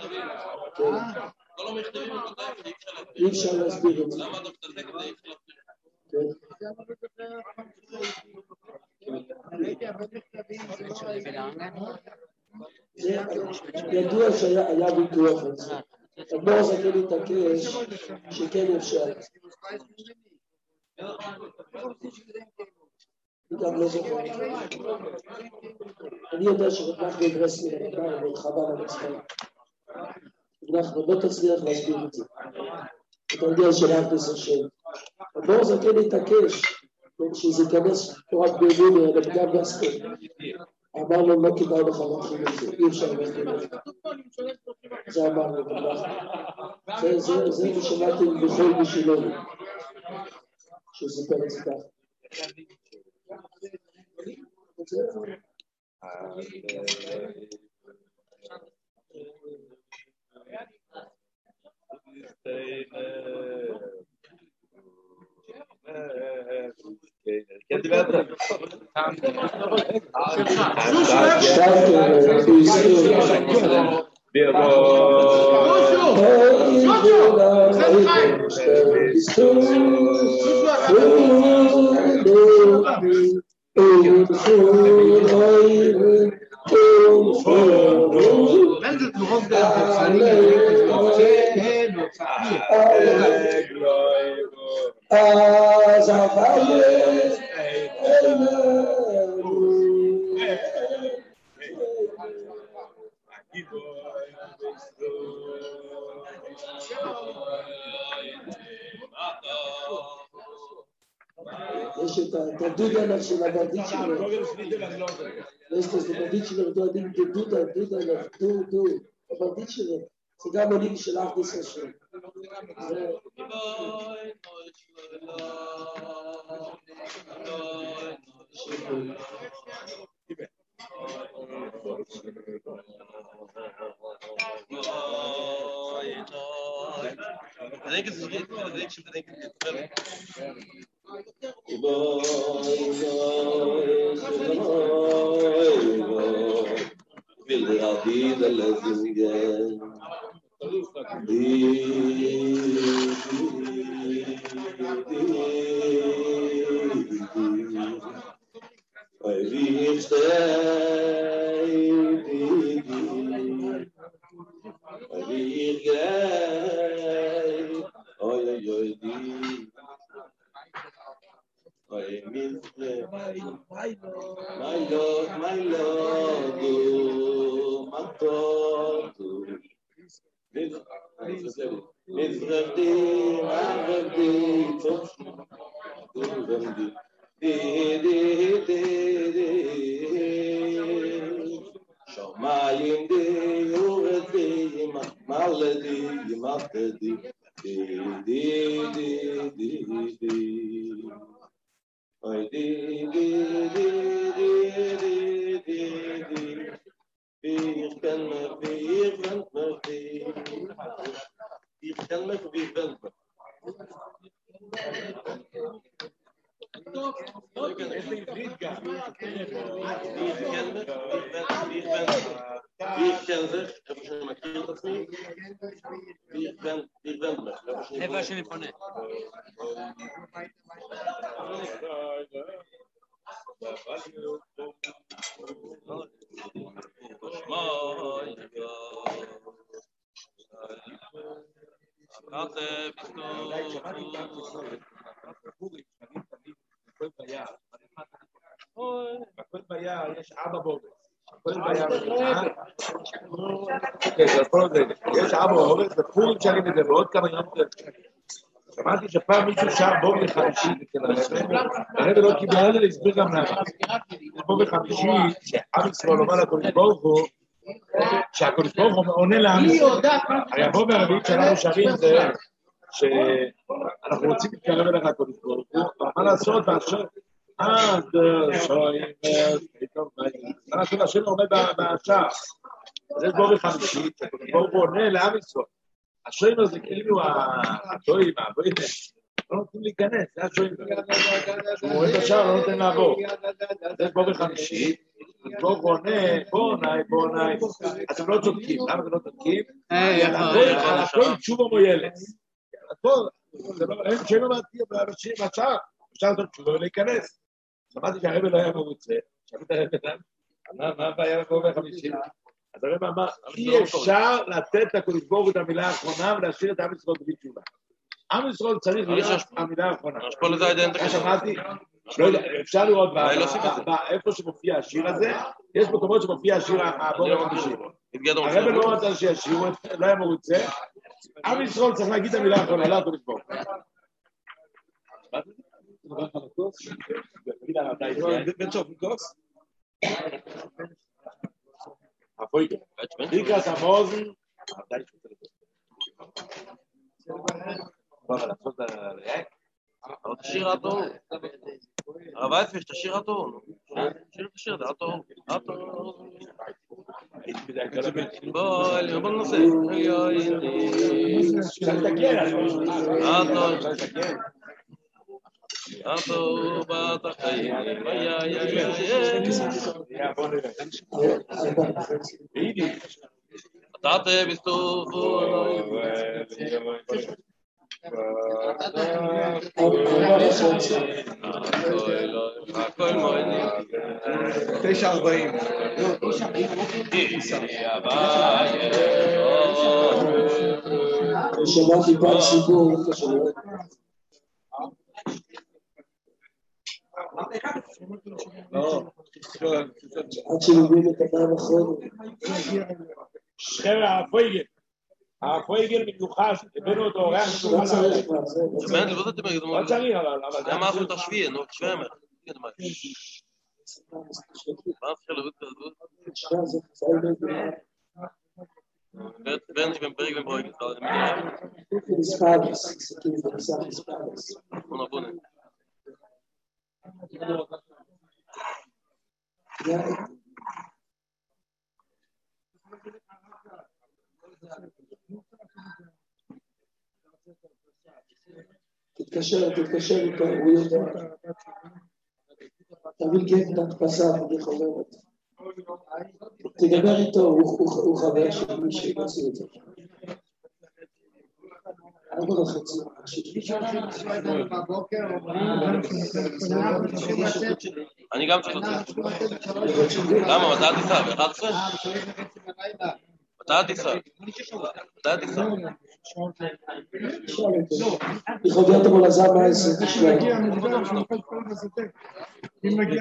אי אפשר להסביר את זה. ידוע שהיה ויכוח על זה. אדמו"ר זקן התעקש שכן אפשר. אני גם לא זוכר. אני יודע שרב ברסלר אמר חבל על עצמם. אנחנו לא תצליח להסביר את זה. תרגיע של ארץ השם. אבל זה כן להתעקש, שזה ייכנס תורת בירור לפגם והסכם. אמרנו לא כדאי לך להתחיל את זה, אי אפשר להתחיל את זה. זה אמרנו בלך. זה משמעתי בכל בשבילנו, שסיפר את זה ככה. יש את הדודה של הבדית שלו. יש את הבדית שלו, דודה, הבדית שלו. זה גם עולים של ארץ ישראל. איפה השם יפונה? בכל ביער יש אבא בורס. יש אבא בורס, בפורים שרים את זה בעוד כמה יום. שמעתי שפעם מישהו שר בור לחמישי הרב לא קיבל את זה להסביר גם למה. בור לחמישי, שעם ישראל אומר לקדוש ברוך הוא, שהקדוש ברוך הוא עונה לעם ישראל. הרי הבור והרביעית שאנחנו שרים זה שאנחנו רוצים להתקרב אליך הקדוש ברוך הוא, מה לעשות? אנחנו השם עומד בשער. זה בור לחמישי, הקדוש ברוך הוא עונה לעם ישראל. השוימר זה כאילו הטועים, הבועים, לא נותנים להיכנס, זה השוימר. הוא רואה את השער, לא נותן לעבור. זה בור לחמישי, בור עונה, אתם לא צודקים, למה אתם לא צודקים? על הכל תשובה מוילס. אין שאלה מעטים באנשים, השער, אפשר לתת תשובה ולהיכנס. שמעתי שהרבל לא היה מרוצה, שמעת הרבל, מה הבעיה לבור לחמישי? אז הרב אמר, אי אפשר לתת לקדוש ברוך הוא את המילה האחרונה ולהשאיר את עם ישראל בלי תשובה. עם ישראל צריך להיות המילה האחרונה. שמעתי, אפשר לראות איפה שמופיע השיר הזה, יש מקומות שמופיע השיר הבור החמישי. הרב לא רצה שישיר, לא היה מרוצה, עם ישראל צריך להגיד את המילה האחרונה, לא אותו לסבור. בן שוף כוס? הפויגה. דיקרס המוזן. תשאיר אותו. הרב וייצפיש, תשאיר אותו. תשאיר, זה אותו. בוא ננסה. אותו בת החיים. אתה תבסטו. הכל מועיל 9:40 שמעתי פעם סיפור עד שמבין את אדם אחרון שכם הפויגל מיוחס, הבאנו אותו אורח מיוחס. לא צריך, אבל... זה אמרנו את השביעי, נו, שווימר. מה אפשר לבוא כזה? בן שבן פרק וברויגל. בוא נבונה. תתקשר איתו, הוא יודע. תמיד גט נתפסה, אני חוברת. תדבר איתו, הוא חבר שלי שיבצו את זה. 4:30. אני גם צריך לצאת. למה? מתי הטיסה? ב-11? מתי הטיסה? יכולת אותו לזר מה-10 תשמע. אם נגיע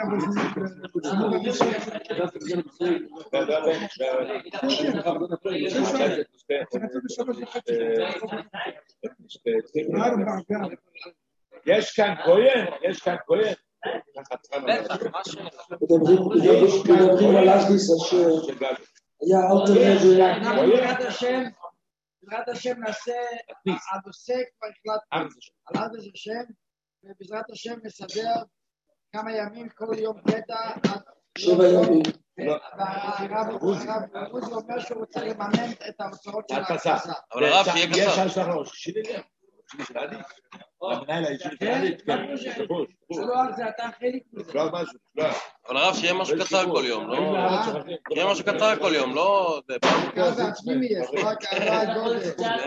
יש כאן כהן. מדברים על אסדיס אשר היה בעזרת השם נעשה עד עוסק כבר החלטנו על עד השם ובעזרת השם נסדר כמה ימים כל יום קטע עד 7 ימים והרב עוזי אומר שהוא רוצה לממן את ההוצאות של ההדפסה אבל הרב שיהיה קצר יש על שלוש שילי של עדי למנהל האישי של עדי לא על זה אתה חלק מזה אבל הרב שיהיה משהו קצר כל יום שיהיה משהו קצר כל יום לא כזה עצמי יש רק הרב גודל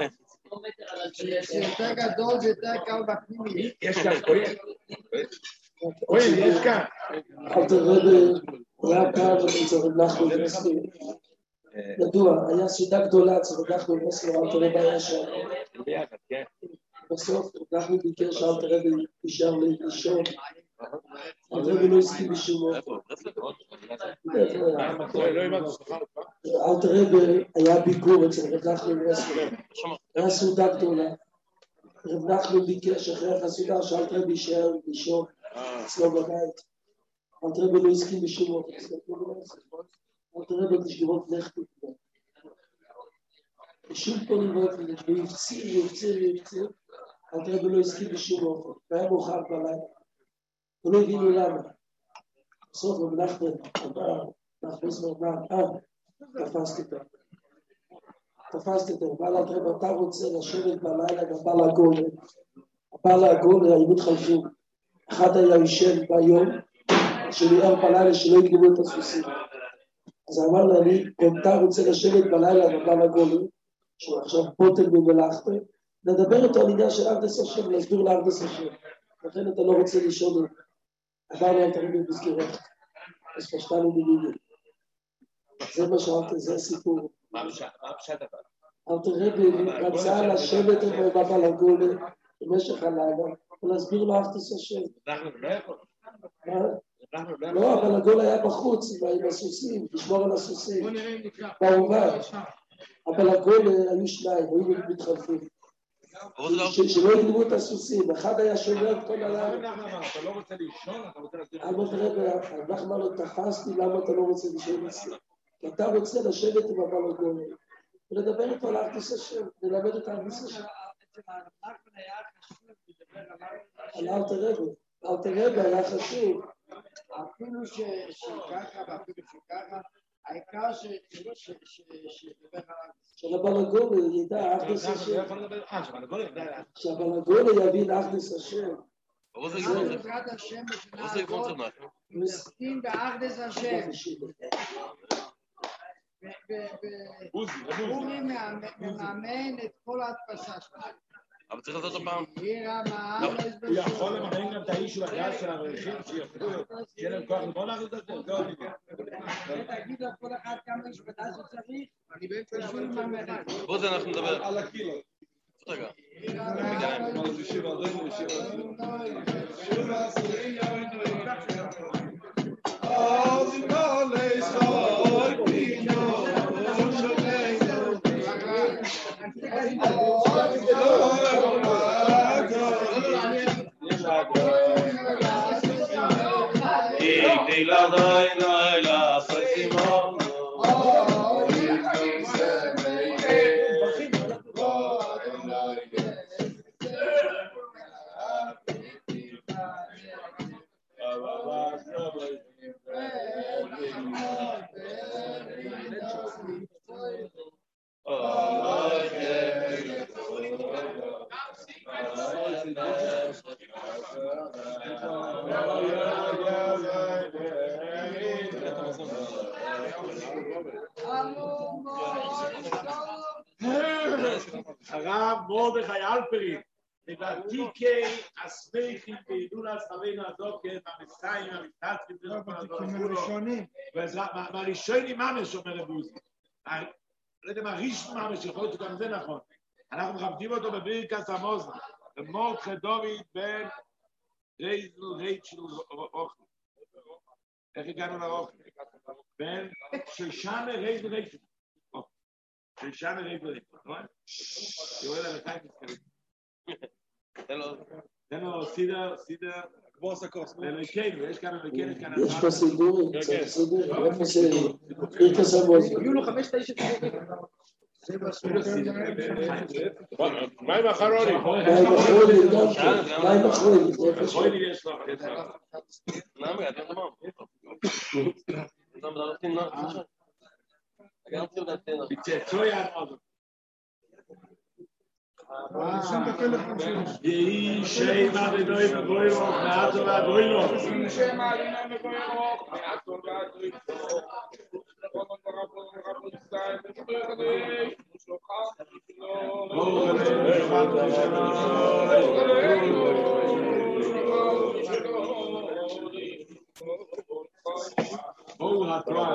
שיותר גדול ויותר קל בפנימי יש כאן כהן יש כאן אל תראה היה פעם וצריך אנחנו למסכים ידוע, היה סעודה גדולה צריך אנחנו למסכים אל תראה בעיה שם בסוף אנחנו ביקש אל תראה וישר לישון אל תראה ולא הסכים בשום אל תראה היה ביקור אצל רב נחמן למסכים היה סעודה גדולה רב נחמן ביקש אחרי הסעודה שאל תראה וישר לישון אצלו בבית אל תראה ולא הסכים בשום אופן אל תראה בתשגירות לכתוב בשום פונים ואופן והפציר אל תראה ולא הסכים בשום אופן והיה מוכר בלילה ולא הבינו למה בסוף רב נחמן נכנס ואמר תפסת אותו בעל התראה אתה רוצה לשבת בלילה הבעל הגולה היו מתחלפים אחד היה ישן ביום שניער בלילה שלא יקדמו את הסוסים אז אמר לה אתה רוצה לשבת בלילה בבעל הגולה שהוא עכשיו פוטל במלאכתה נדבר איתו על עניין של ארדס השם להסביר לארדס השם לכן אתה לא רוצה לישון עברנו על תרבים בסגירות אז פשטנו בלילים זה מה שאלת זה הסיפור מה פשט אבל? אל תראה רצה לשבת בבעל הגולה במשך הלילה ולהסביר לארדס השם אנחנו לא יכול לא, אבל הגול היה בחוץ עם הסוסים, לשמור על הסוסים. בעובר. אבל הכל היו שניים, היו מתחלפים. שלא יגנבו את הסוסים, אחד היה שומר כל הלילה. אתה לא רוצה לישון, אתה רוצה להסביר. נחמן לא תפסתי, למה אתה לא רוצה לישון אצלי? כי אתה רוצה לשבת עם הבעל הגולם, ולדבר איתו על ארטיס השם, ללמד את ארטיס השם. על אלתר רבי היה חשוב. אפילו שככה ואפילו שככה, העיקר של הבעל הגולם ידע ארטיס השם. שהבעל הגולם יבין ארטיס השם. בעזרת השם בשנה הזאת, מסכים בארטיס השם. ואורי מממן את כל ההדפסה שלנו. אבל צריך לעשות הפעם. הוא יכול לממן גם את האיש של הגז של הרכיב שיפלו, שיהיה להם כוח לבוא להריד את זה? תגיד לך כל אחד כמה משפטה שצריך, אני באמצע מממן. בוא זה אנחנו נדבר. על הקילו. רגע. הרב מרדכי אלפרין, ותיקי הסמכים וידעו לעצמנו הזאת, המסיים, המסתצרים, מהראשונים ממש אומר רב עוזי. לא יודע מה, ראשון ממש, יכול להיות שגם זה נכון. אנחנו מכבדים אותו בברכת המאזן, מרדכי דוד בן רייזל רייצ'ל אוכל. איך הגענו לאוכל? בן שושנה רייזל רייצ'ל. שושנה רייזל רייצ'ל, נכון? יורד על החיים מסכרים. תן לו סידר, כמו סקוס. למקיינו, יש כאן למקיינו, יש כאן... יש פה סידורים, צריך סידורים, איפה פרקס המאזן. יהיו לו 5-9 סידורים. מה עם אחרוני? מה עם אחרוני? אחרוני יש לו. למה? אתם תמם. מצאצו יעמוד. יהי שם אדוני בגוירו, מעטו ועדוינו. שם אדוני בגוירו, מעטו ועדוינו. בואו התורה.